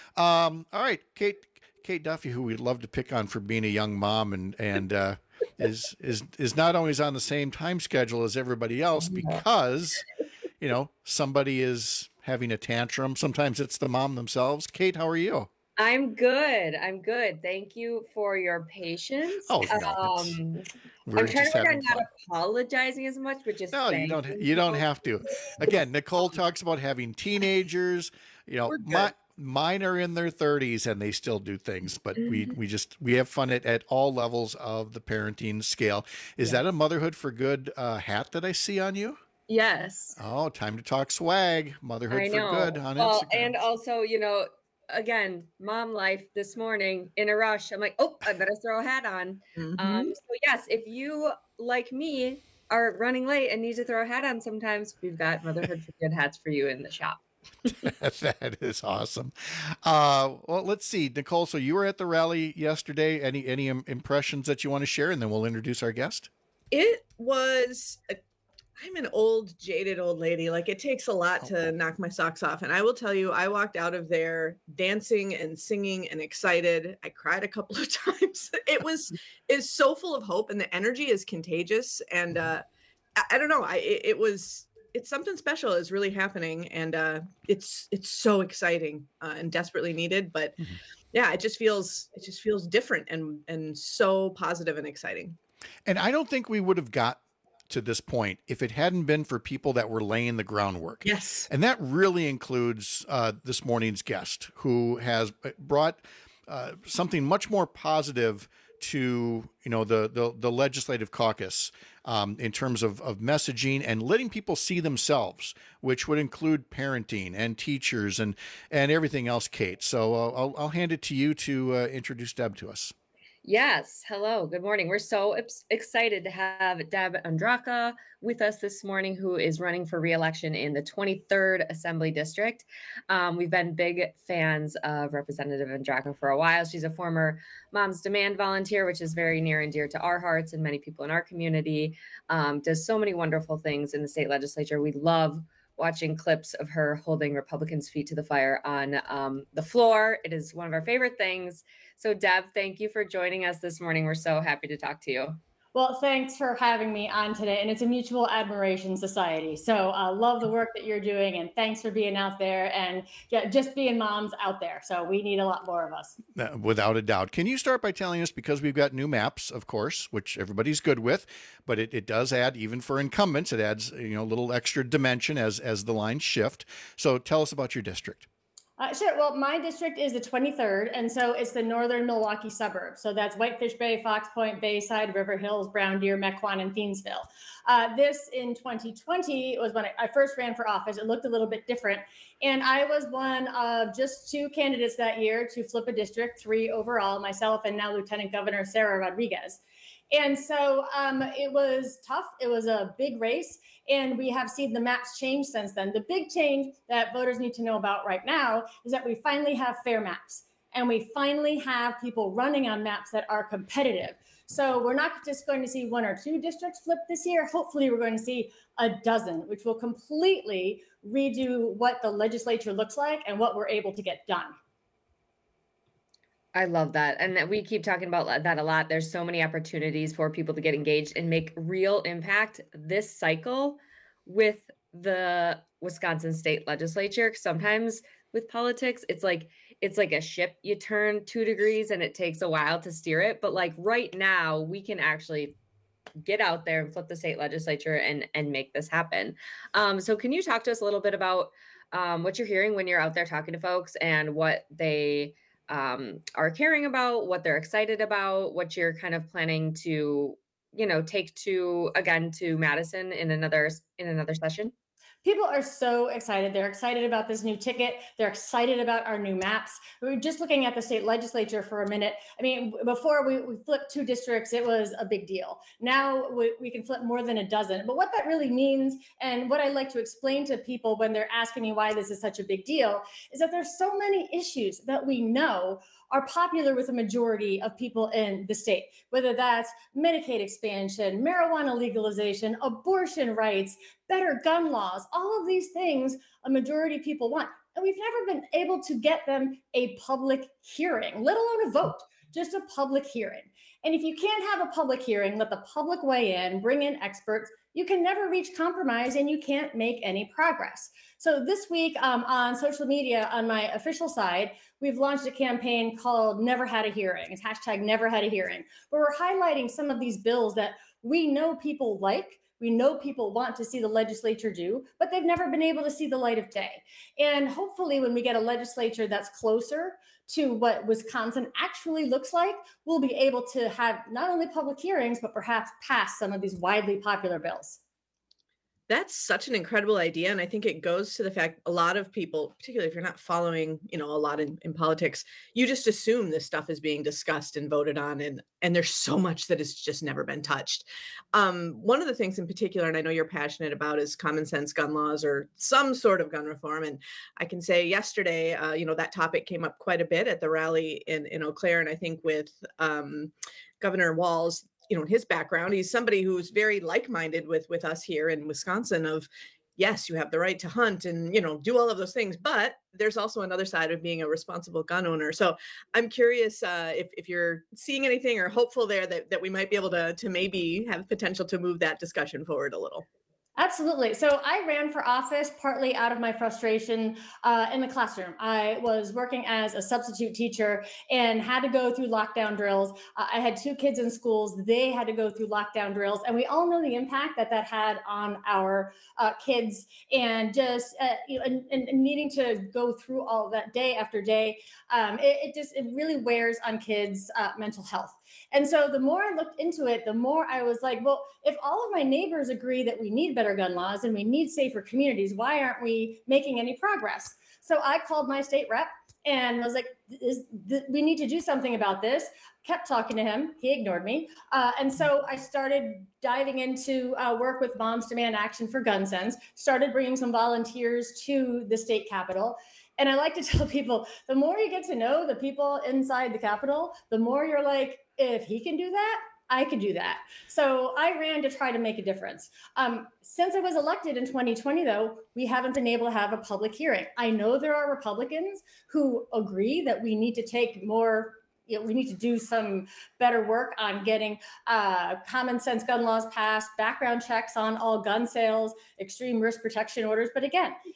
Um, all right, Kate Kate Duffy, who we'd love to pick on for being a young mom and and uh, is is is not always on the same time schedule as everybody else because you know somebody is having a tantrum. Sometimes it's the mom themselves. Kate, how are you? I'm good. I'm good. Thank you for your patience. Oh, no, it's- um, we're I'm trying just to work on having not fun. apologizing as much, but just No, you don't. thanking You don't people. have to. Again, Nicole talks about having teenagers. You know, We're good. my, mine are in their thirties and they still do things. But we Mm-hmm. we just we have fun at, at all levels of the parenting scale. Is that a Motherhood for Good uh, hat that I see on you? Yes. Oh, time to talk swag. Motherhood I for know. Good on well, Instagram. and also, you know, again, mom life this morning in a rush. I'm like, oh, I better throw a hat on. Mm-hmm. Um, so yes, if you like me are running late and need to throw a hat on sometimes, we've got Motherhood for Good hats for you in the shop. That is awesome. Uh, well, let's see, Nicole. So you were at the rally yesterday. Any any im- impressions that you want to share, and then we'll introduce our guest. It was. A, I'm an old, jaded old lady. Like it takes a lot to knock my socks off, and I will tell you, I walked out of there dancing and singing and excited. I cried a couple of times. It was is so full of hope, and the energy is contagious. And uh, I, I don't know. I it, it was. It's something special is really happening, and uh, it's it's so exciting uh, and desperately needed. But yeah, it just feels it just feels different and and so positive and exciting. And I don't think we would have got to this point if it hadn't been for people that were laying the groundwork. Yes. And that really includes uh, this morning's guest, who has brought uh, something much more positive to, you know, the the, the legislative caucus um, in terms of, of messaging and letting people see themselves, which would include parenting and teachers and and everything else, Kate. So uh, I'll, I'll hand it to you to uh, introduce Deb to us. Yes. Hello. Good morning. We're so ex- excited to have Deb Andraka with us this morning, who is running for re-election in the twenty-third Assembly District. Um, we've been big fans of Representative Andraka for a while. She's a former Moms Demand volunteer, which is very near and dear to our hearts and many people in our community. Um, does so many wonderful things in the state legislature. We love watching clips of her holding Republicans' feet to the fire on um, the floor. It is one of our favorite things. So Deb, thank you for joining us this morning. We're so happy to talk to you. Well, thanks for having me on today. And it's a mutual admiration society. So I uh, love the work that you're doing. And thanks for being out there and yeah, just being moms out there. So we need a lot more of us. Uh, Without a doubt. Can you start by telling us, because we've got new maps, of course, which everybody's good with, but it, it does add, even for incumbents, it adds, you know, a little extra dimension as, as the lines shift. So tell us about your district. Uh, sure. Well, my district is the twenty-third, and so it's the northern Milwaukee suburbs. So that's Whitefish Bay, Fox Point, Bayside, River Hills, Brown Deer, Mequon, and Thiensville. Uh, this in twenty twenty was when I, I first ran for office. It looked a little bit different. And I was one of just two candidates that year to flip a district, three overall, myself and now Lieutenant Governor Sarah Rodriguez. And so um, it was tough. It was a big race, and we have seen the maps change since then. The big change that voters need to know about right now is that we finally have fair maps, and we finally have people running on maps that are competitive. So we're not just going to see one or two districts flip this year. Hopefully we're going to see a dozen, which will completely redo what the legislature looks like and what we're able to get done. I love that. And that we keep talking about that a lot. There's so many opportunities for people to get engaged and make real impact this cycle with the Wisconsin state legislature. Sometimes with politics, it's like it's like a ship. You turn two degrees and it takes a while to steer it. But like right now, we can actually get out there and flip the state legislature and, and make this happen. Um, so can you talk to us a little bit about um, what you're hearing when you're out there talking to folks and what they um, are caring about, what they're excited about, what you're kind of planning to, you know, take to, again, to Madison in another, in another session? People are so excited. They're excited about this new ticket. They're excited about our new maps. We were just looking at the state legislature for a minute. I mean, before we, we flipped two districts, it was a big deal. Now we, we can flip more than a dozen. But what that really means, and what I like to explain to people when they're asking me why this is such a big deal, is that there's so many issues that we know are popular with a majority of people in the state, whether that's Medicaid expansion, marijuana legalization, abortion rights, better gun laws, all of these things a majority of people want. And we've never been able to get them a public hearing, let alone a vote, just a public hearing. And if you can't have a public hearing, let the public weigh in, bring in experts, you can never reach compromise and you can't make any progress. So this week um, on social media, on my official side, we've launched a campaign called Never Had a Hearing. It's hashtag Never Had a Hearing, where we're highlighting some of these bills that we know people like, we know people want to see the legislature do, but they've never been able to see the light of day. And hopefully when we get a legislature that's closer to what Wisconsin actually looks like, we'll be able to have not only public hearings, but perhaps pass some of these widely popular bills. That's such an incredible idea. And I think it goes to the fact a lot of people, particularly if you're not following, you know, a lot in, in politics, you just assume this stuff is being discussed and voted on. And, and there's so much that has just never been touched. Um, one of the things in particular, and I know you're passionate about, is common sense gun laws or some sort of gun reform. And I can say yesterday, uh, you know, that topic came up quite a bit at the rally in, in Eau Claire. And I think with um, Governor Walz, you know, his background, he's somebody who's very like-minded with with us here in Wisconsin of, yes, you have the right to hunt and, you know, do all of those things, but there's also another side of being a responsible gun owner. So I'm curious uh, if, if you're seeing anything or hopeful there that, that we might be able to, to maybe have potential to move that discussion forward a little. Absolutely. So I ran for office partly out of my frustration uh, in the classroom. I was working as a substitute teacher and had to go through lockdown drills. Uh, I had two kids in schools. They had to go through lockdown drills. And we all know the impact that that had on our uh, kids and just uh, you know, and, and needing to go through all of that day after day. Um, it, it just, it really wears on kids' uh, mental health. And so the more I looked into it, the more I was like, well, if all of my neighbors agree that we need better gun laws and we need safer communities, why aren't we making any progress? So I called my state rep and was like, is th- we need to do something about this. Kept talking to him. He ignored me. Uh, and so I started diving into uh, work with Moms Demand Action for Gun Sense, started bringing some volunteers to the state capitol. And I like to tell people, the more you get to know the people inside the Capitol, the more you're like, if he can do that, I could do that. So I ran to try to make a difference. Um, since I was elected in twenty twenty, though, we haven't been able to have a public hearing. I know there are Republicans who agree that we need to take more, you know, we need to do some better work on getting uh, common sense gun laws passed, background checks on all gun sales, extreme risk protection orders. But again,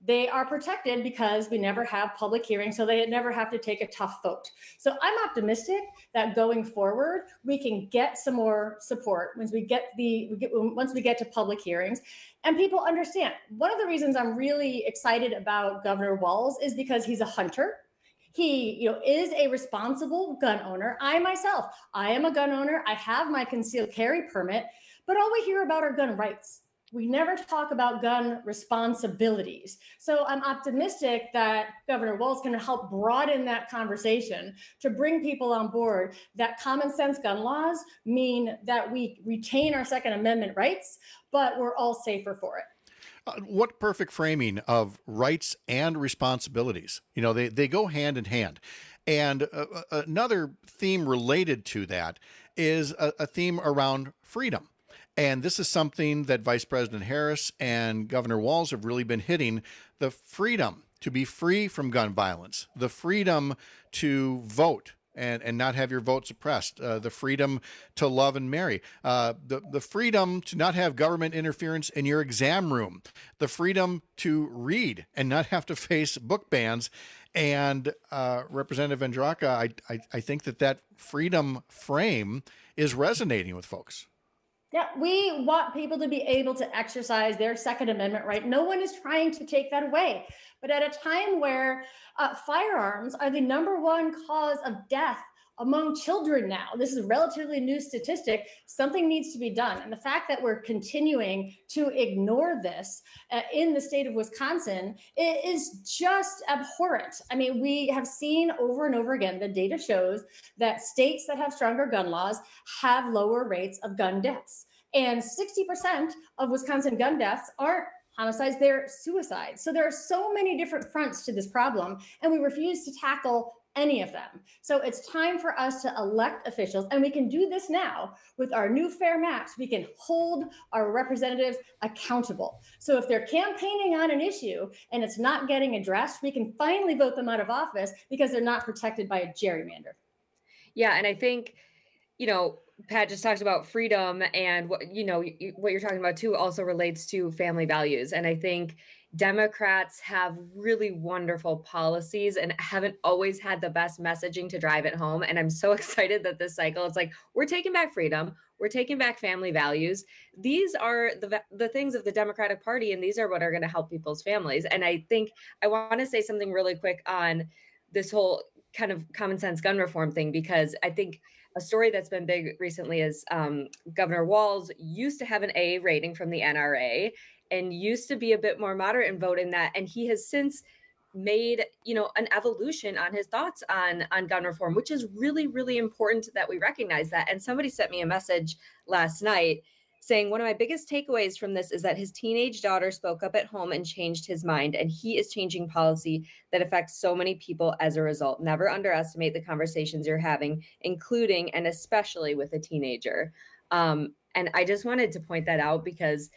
they are protected because we never have public hearings, so they never have to take a tough vote. So I'm optimistic that going forward, we can get some more support once we get the we get, once we get to public hearings, and people understand. One of the reasons I'm really excited about Governor Walz is because he's a hunter. He, you know, is a responsible gun owner. I myself, I am a gun owner. I have my concealed carry permit, but all we hear about are gun rights. We never talk about gun responsibilities. So I'm optimistic that Governor Walz can help broaden that conversation to bring people on board that common sense gun laws mean that we retain our Second Amendment rights, but we're all safer for it. Uh, what perfect framing of rights and responsibilities. You know, they, they go hand in hand. And uh, another theme related to that is a, a theme around freedom. And this is something that Vice President Harris and Governor Walz have really been hitting, the freedom to be free from gun violence, the freedom to vote and, and not have your vote suppressed, uh, the freedom to love and marry, uh, the, the freedom to not have government interference in your exam room, the freedom to read and not have to face book bans. And uh, Representative Andraca, I, I, I think that that freedom frame is resonating with folks. Yeah, we want people to be able to exercise their Second Amendment right. No one is trying to take that away. But at a time where uh, firearms are the number one cause of death among children now, this is a relatively new statistic, something needs to be done. And the fact that we're continuing to ignore this uh, in the state of Wisconsin is just abhorrent. I mean, we have seen over and over again, the data shows that states that have stronger gun laws have lower rates of gun deaths. And sixty percent of Wisconsin gun deaths aren't homicides, they're suicides. So there are so many different fronts to this problem, and we refuse to tackle any of them. So it's time for us to elect officials, and we can do this now with our new fair maps. We can hold our representatives accountable. So if they're campaigning on an issue and it's not getting addressed, we can finally vote them out of office because they're not protected by a gerrymander. Yeah, and I think, you know, Pat just talked about freedom, and what, you know, what you're talking about too also relates to family values. And I think Democrats have really wonderful policies and haven't always had the best messaging to drive it home. And I'm so excited that this cycle, it's like, we're taking back freedom. We're taking back family values. These are the the things of the Democratic Party, and these are what are going to help people's families. And I think I want to say something really quick on this whole kind of common sense gun reform thing, because I think a story that's been big recently is um, Governor Walz used to have an A rating from the N R A and used to be a bit more moderate in voting that. And he has since made, you know, an evolution on his thoughts on, on gun reform, which is really, really important that we recognize that. And somebody sent me a message last night saying, one of my biggest takeaways from this is that his teenage daughter spoke up at home and changed his mind. And he is changing policy that affects so many people as a result. Never underestimate the conversations you're having, including and especially with a teenager. Um, and I just wanted to point that out because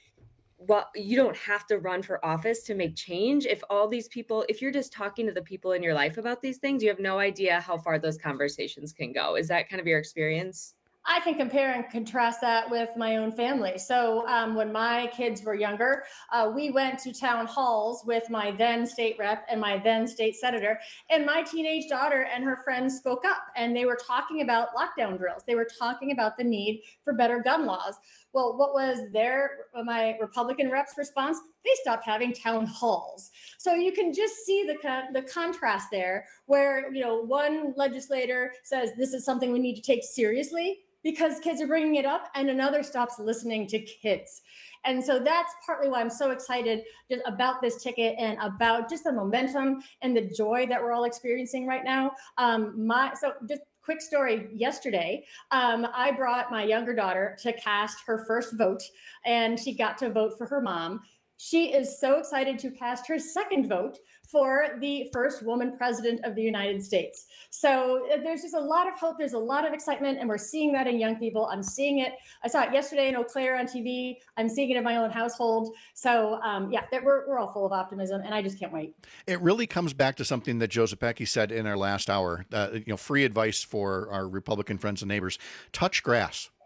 well, you don't have to run for office to make change. If all these people, if you're just talking to the people in your life about these things, you have no idea how far those conversations can go. Is that kind of your experience? I can compare and contrast that with my own family. So um, when my kids were younger, uh, we went to town halls with my then state rep and my then state senator, and my teenage daughter and her friends spoke up, and they were talking about lockdown drills. They were talking about the need for better gun laws. Well, what was their, my Republican rep's response? They stopped having town halls. So you can just see the con- the contrast there, where, you know, one legislator says this is something we need to take seriously because kids are bringing it up, and another stops listening to kids. And so that's partly why I'm so excited just about this ticket and about just the momentum and the joy that we're all experiencing right now. Um, my so just quick story. Yesterday, um, I brought my younger daughter to cast her first vote, and she got to vote for her mom. She is so excited to cast her second vote for the first woman president of the United States. So there's just a lot of hope. There's a lot of excitement, and we're seeing that in young people. I'm seeing it. I saw it yesterday in Eau Claire on T V. I'm seeing it in my own household. So um, yeah, we're, we're all full of optimism, and I just can't wait. It really comes back to something that Joe Zepecki said in our last hour, uh, you know, free advice for our Republican friends and neighbors: touch grass.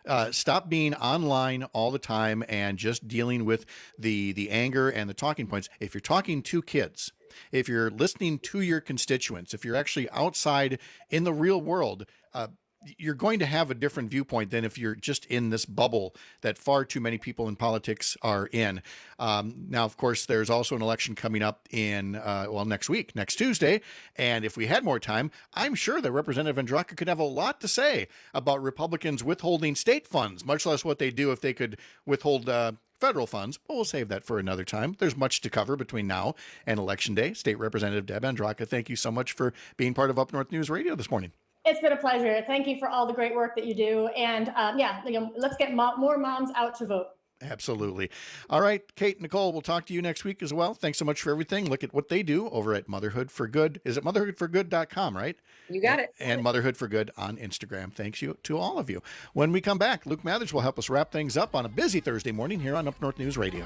Uh, stop being online all the time and just dealing with the the anger and the talking points. If you're talking to kids, if you're listening to your constituents, if you're actually outside in the real world, uh, you're going to have a different viewpoint than if you're just in this bubble that far too many people in politics are in. Um, now, of course, there's also an election coming up in, uh, well, next week, next Tuesday. And if we had more time, I'm sure that Representative Andraka could have a lot to say about Republicans withholding state funds, much less what they do if they could withhold uh, federal funds, but we'll save that for another time. There's much to cover between now and Election Day. State Representative Deb Andraka, thank you so much for being part of Up North News Radio this morning. It's been a pleasure. Thank you for all the great work that you do. And um, yeah, you know, let's get mo- more moms out to vote. Absolutely. All right, Kate, Nicole, we'll talk to you next week as well. Thanks so much for everything. Look at what they do over at Motherhood for Good. Is it motherhood for good dot com, right? You got it. And Motherhood for Good on Instagram. Thanks you to all of you. When we come back, Luke Mathers will help us wrap things up on a busy Thursday morning here on Up North News Radio.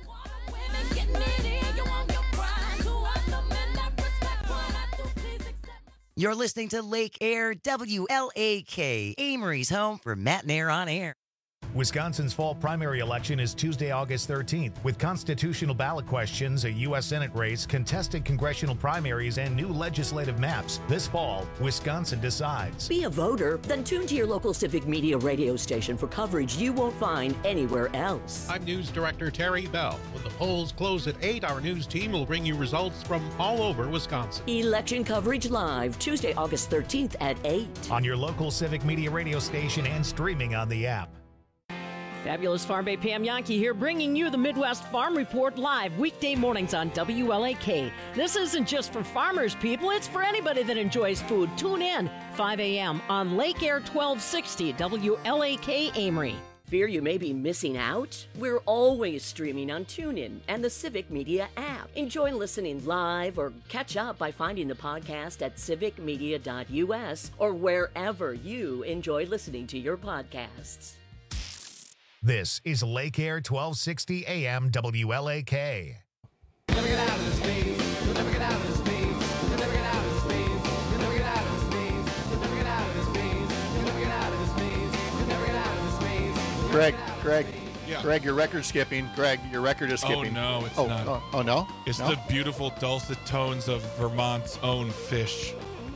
You're listening to Lake Air W L A K, Amory's home for Matt and Air on Air. Wisconsin's fall primary election is Tuesday, August thirteenth, with constitutional ballot questions, a U S Senate race, contested congressional primaries, and new legislative maps. This fall, Wisconsin decides. Be a voter? Then tune to your local Civic Media radio station for coverage you won't find anywhere else. I'm News Director Terry Bell. When the polls close at eight, our news team will bring you results from all over Wisconsin. Election coverage live, Tuesday, August thirteenth at eight. On your local Civic Media radio station and streaming on the app. Fabulous Farm Bay Pam Yankee here, bringing you the Midwest Farm Report live weekday mornings on W L A K. This isn't just for farmers, people. It's for anybody that enjoys food. Tune in five a.m. on Lake Air twelve sixty W L A K Amory. Fear you may be missing out? We're always streaming on TuneIn and the Civic Media app. Enjoy listening live or catch up by finding the podcast at civic media dot u s or wherever you enjoy listening to your podcasts. This is Lake Air twelve sixty A M W L A K. Never get out of this space. You'll never get out of this space. You'll never get out of this space. You'll never get out of this space. You'll never get out of this space. You'll never get out of this space. You'll never get out of this space. Greg, Greg, Yeah. Greg, your record's skipping. Greg, your record is skipping. Oh, no, it's oh, not. Oh, oh, no? It's No? the beautiful dulcet tones of Vermont's own fish.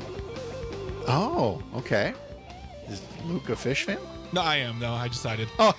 Oh, okay. Is Luke a fish fan? No, I am, no. I decided. Oh.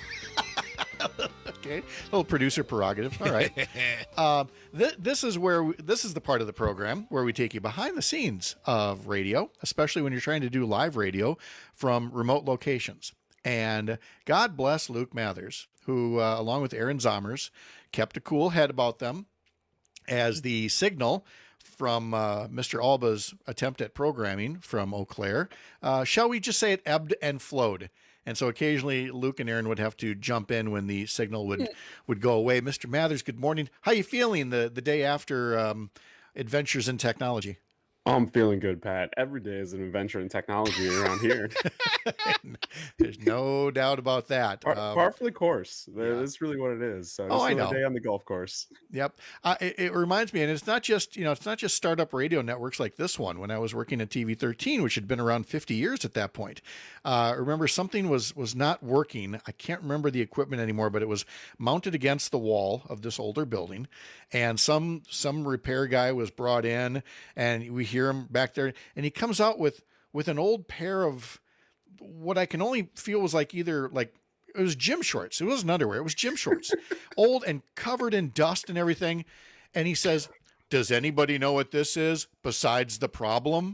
Okay, little producer prerogative. All right. um, th- this is where we, this is the part of the program where we take you behind the scenes of radio, especially when you're trying to do live radio from remote locations. And God bless Luke Mathers, who, uh, along with Aaron Zommers, kept a cool head about them as the signal from uh, Mister Alba's attempt at programming from Eau Claire. Uh, shall we just say it ebbed and flowed? And so occasionally Luke and Aaron would have to jump in when the signal would, would go away. Mister Mathers, good morning. How you feeling the, the day after um, Adventures in Technology? I'm feeling good, Pat. Every day is an adventure in technology around here. There's no doubt about that. Par, Um, par for the course. That's really what it is. So Oh, just I another know. day on the golf course. Yep. Uh, it, it reminds me, and it's not just, you know, it's not just startup radio networks like this one. When I was working at T V thirteen, which had been around fifty years at that point, uh, I remember something was, was not working. I can't remember the equipment anymore, but it was mounted against the wall of this older building. And some, some repair guy was brought in, and we hear him back there, and he comes out with, with an old pair of what I can only feel was like either like, it was gym shorts. It wasn't underwear. It was gym shorts, old and covered in dust and everything. And he says, does anybody know what this is besides the problem?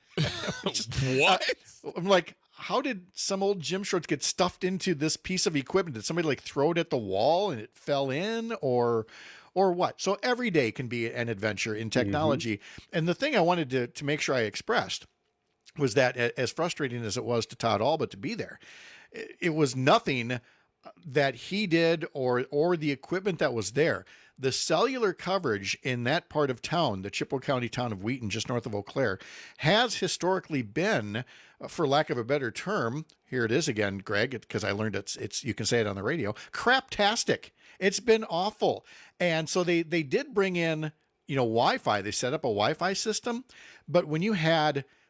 What? Uh, I'm like, how did some old gym shorts get stuffed into this piece of equipment? Did somebody like throw it at the wall and it fell in, or, or what? So every day can be an adventure in technology. Mm-hmm. And the thing I wanted to, to make sure I expressed was that, as frustrating as it was to Todd Alba to be there, it was nothing that he did or or the equipment that was there. The cellular coverage in that part of town, the Chippewa County town of Wheaton, just north of Eau Claire, has historically been, for lack of a better term, here it is again, Greg, because I learned it's it's you can say it on the radio, craptastic. It's been awful. And so they they did bring in, you know, Wi-Fi. They set up a Wi-Fi system, but when you had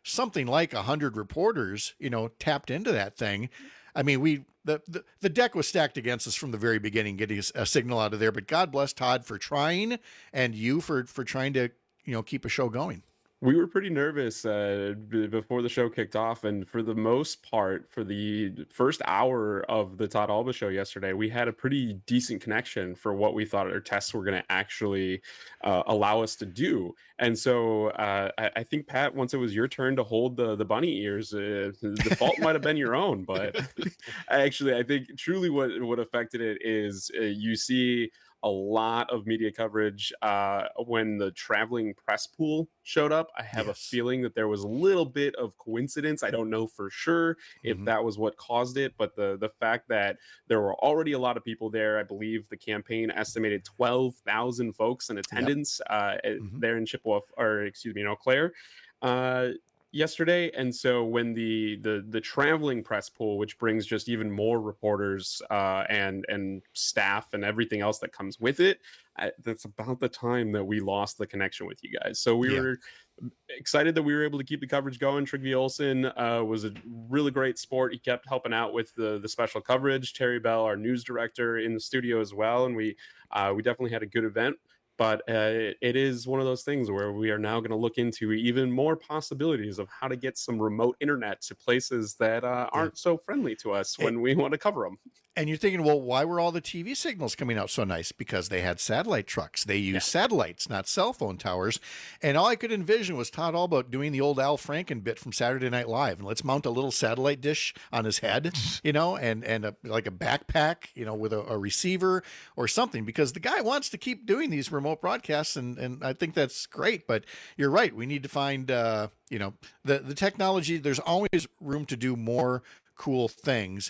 something like a hundred reporters, you know, tapped into that thing. I mean, we the, the the deck was stacked against us from the very beginning, getting a, a signal out of there. But God bless Todd for trying, and you for for trying to, you know, keep a show going. We were pretty nervous uh, b- before the show kicked off, and for the most part, for the first hour of the Todd Alba show yesterday, we had a pretty decent connection for what we thought our tests were going to actually uh, allow us to do. And so uh, I, I think, Pat, once it was your turn to hold the the bunny ears, uh, the fault might have been your own. But actually, I think truly what what affected it is uh, you see a lot of media coverage uh, when the traveling press pool showed up. I have yes. a feeling that there was a little bit of coincidence. I don't know for sure if mm-hmm. that was what caused it, but the the fact that there were already a lot of people there, I believe the campaign estimated twelve thousand folks in attendance yep. uh, mm-hmm. there in Chippewa, or excuse me, in Eau Claire. Uh, yesterday. And so when the the the traveling press pool, which brings just even more reporters uh and and staff and everything else that comes with it, I, that's about the time that we lost the connection with you guys. So we yeah. were excited that we were able to keep the coverage going. Trygve Olsen uh was a really great sport. He kept helping out with the the special coverage. Terry Bell, our news director, in the studio as well, and we uh we definitely had a good event. But uh, it is one of those things where we are now going to look into even more possibilities of how to get some remote internet to places that uh, aren't so friendly to us when we want to cover them. And you're thinking, well, why were all the T V signals coming out so nice? Because they had satellite trucks. They used yeah. satellites, not cell phone towers. And all I could envision was Todd Alba doing the old Al Franken bit from Saturday Night Live. And let's mount a little satellite dish on his head, you know, and, and a, like a backpack, you know, with a, a receiver or something, because the guy wants to keep doing these remote broadcasts. And, and I think that's great. But you're right. We need to find, uh, you know, the, the technology. There's always room to do more cool things.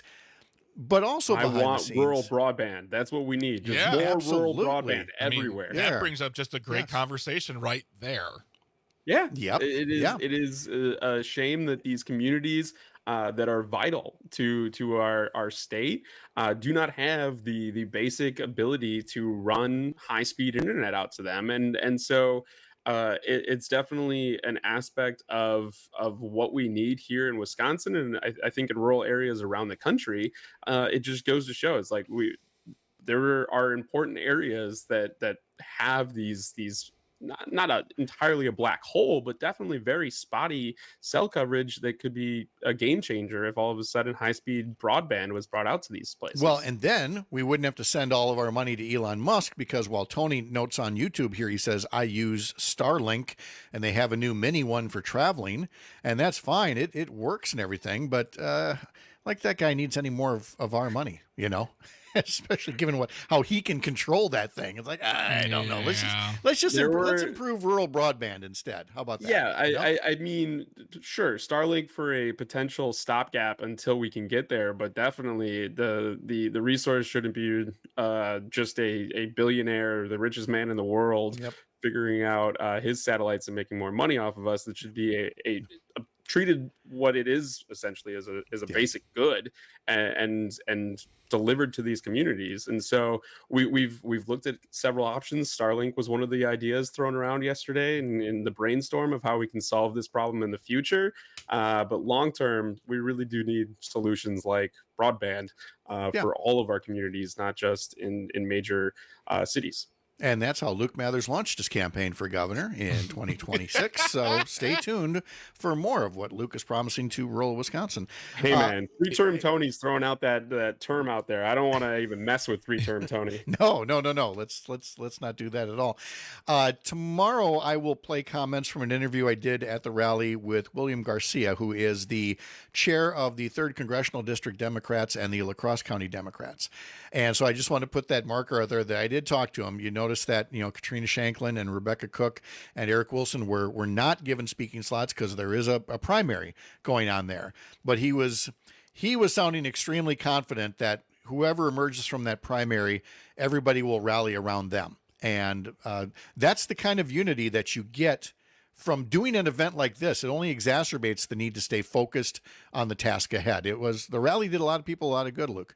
But also, I want rural broadband. That's what we need. Just yeah, more absolutely. rural broadband I mean, everywhere. That yeah. brings up just a great yes. conversation right there. Yeah. Yep. It is. Yeah. It is a shame that these communities uh, that are vital to to our our state uh, do not have the the basic ability to run high speed internet out to them, and and so. Uh, it, it's definitely an aspect of of what we need here in Wisconsin, and I, I think in rural areas around the country. Uh, it just goes to show it's like we there are important areas that that have these these not not a, entirely a black hole, but definitely very spotty cell coverage that could be a game changer if all of a sudden high speed broadband was brought out to these places. Well, and then we wouldn't have to send all of our money to Elon Musk, because while Tony notes on YouTube here, he says, I use Starlink and they have a new mini one for traveling, and that's fine. It, it works and everything, but uh, like that guy needs any more of, of our money, you know? Especially given what how he can control that thing. It's like, I don't know. Let's just let's just imp- were, let's improve rural broadband instead. How about that? Yeah, I, you know? I I mean, sure, Starlink for a potential stopgap until we can get there, but definitely the the the resource shouldn't be uh, just a a billionaire, the richest man in the world, yep. figuring out uh, his satellites and making more money off of us. That should be a, a, a treated what it is essentially as a as a yeah. basic good and, and and delivered to these communities. And so we, we've we've looked at several options. Starlink was one of the ideas thrown around yesterday in, in the brainstorm of how we can solve this problem in the future. Uh, but long term, we really do need solutions like broadband uh, yeah. for all of our communities, not just in in major uh, cities. And that's how Luke Mathers launched his campaign for governor in twenty twenty-six. So stay tuned for more of what Luke is promising to rural Wisconsin. Hey, man, uh, three-term Tony's throwing out that, that term out there. I don't want to even mess with three-term Tony. No, no, no, no. Let's let's let's not do that at all. Uh, tomorrow, I will play comments from an interview I did at the rally with William Garcia, who is the chair of the third Congressional District Democrats and the La Crosse County Democrats. And so I just want to put that marker out there that I did talk to him. You know, notice that, you know, Katrina Shanklin and Rebecca Cook and Eric Wilson were were not given speaking slots because there is a, a primary going on there. But he was he was sounding extremely confident that whoever emerges from that primary, everybody will rally around them. And uh, that's the kind of unity that you get from doing an event like this. It only exacerbates the need to stay focused on the task ahead. It was the rally did a lot of people a lot of good, Luke.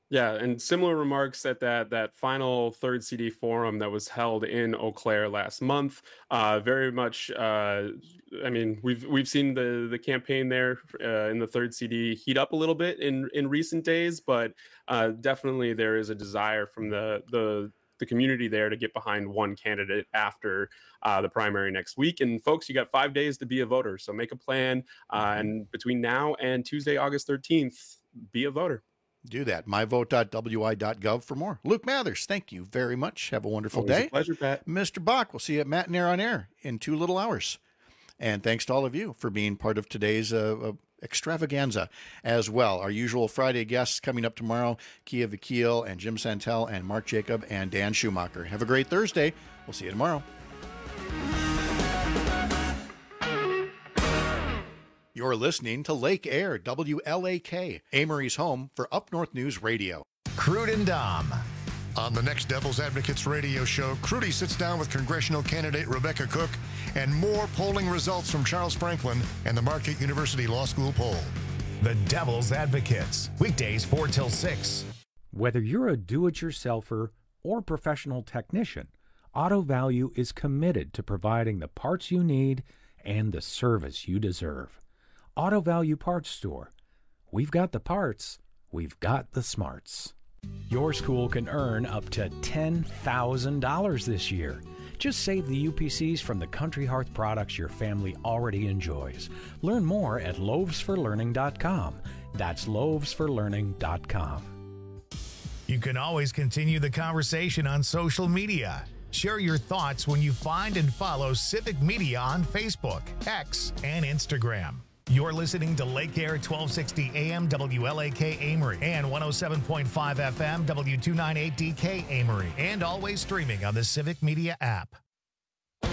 Yeah, and similar remarks at that that final third C D forum that was held in Eau Claire last month. Uh, very much, uh, I mean, we've we've seen the the campaign there uh, in the third C D heat up a little bit in in recent days, but uh, definitely there is a desire from the the the community there to get behind one candidate after uh, the primary next week. And folks, you got five days to be a voter, so make a plan. Uh, and between now and Tuesday, August thirteenth, be a voter. Do that. my vote dot w i dot gov for more. Luke Mathers, thank you very much. Have a wonderful Always day. A pleasure, Pat. Mister Bach, we'll see you at Matt and Air on Air in two little hours. And thanks to all of you for being part of today's uh, uh, extravaganza as well. Our usual Friday guests coming up tomorrow, Kia Vakil and Jim Santel and Mark Jacob and Dan Schumacher. Have a great Thursday. We'll see you tomorrow. You're listening to Lake Air, W L A K, Amory's home for Up North News Radio. Crude and Dom. On the next Devil's Advocates radio show, Crudy sits down with congressional candidate Rebecca Cook and more polling results from Charles Franklin and the Marquette University Law School poll. The Devil's Advocates, weekdays four till six. Whether you're a do-it-yourselfer or professional technician, Auto Value is committed to providing the parts you need and the service you deserve. Auto Value Parts Store. We've got the parts, we've got the smarts. Your school can earn up to ten thousand dollars this year. Just save the U P Cs from the Country Hearth products your family already enjoys. Learn more at loaves for learning dot com. That's loaves for learning dot com. You can always continue the conversation on social media. Share your thoughts when you find and follow Civic Media on Facebook, X, and Instagram. You're listening to Lake Air twelve sixty A M W L A K Amory and one oh seven point five F M W two ninety-eight D K Amory, and always streaming on the Civic Media app.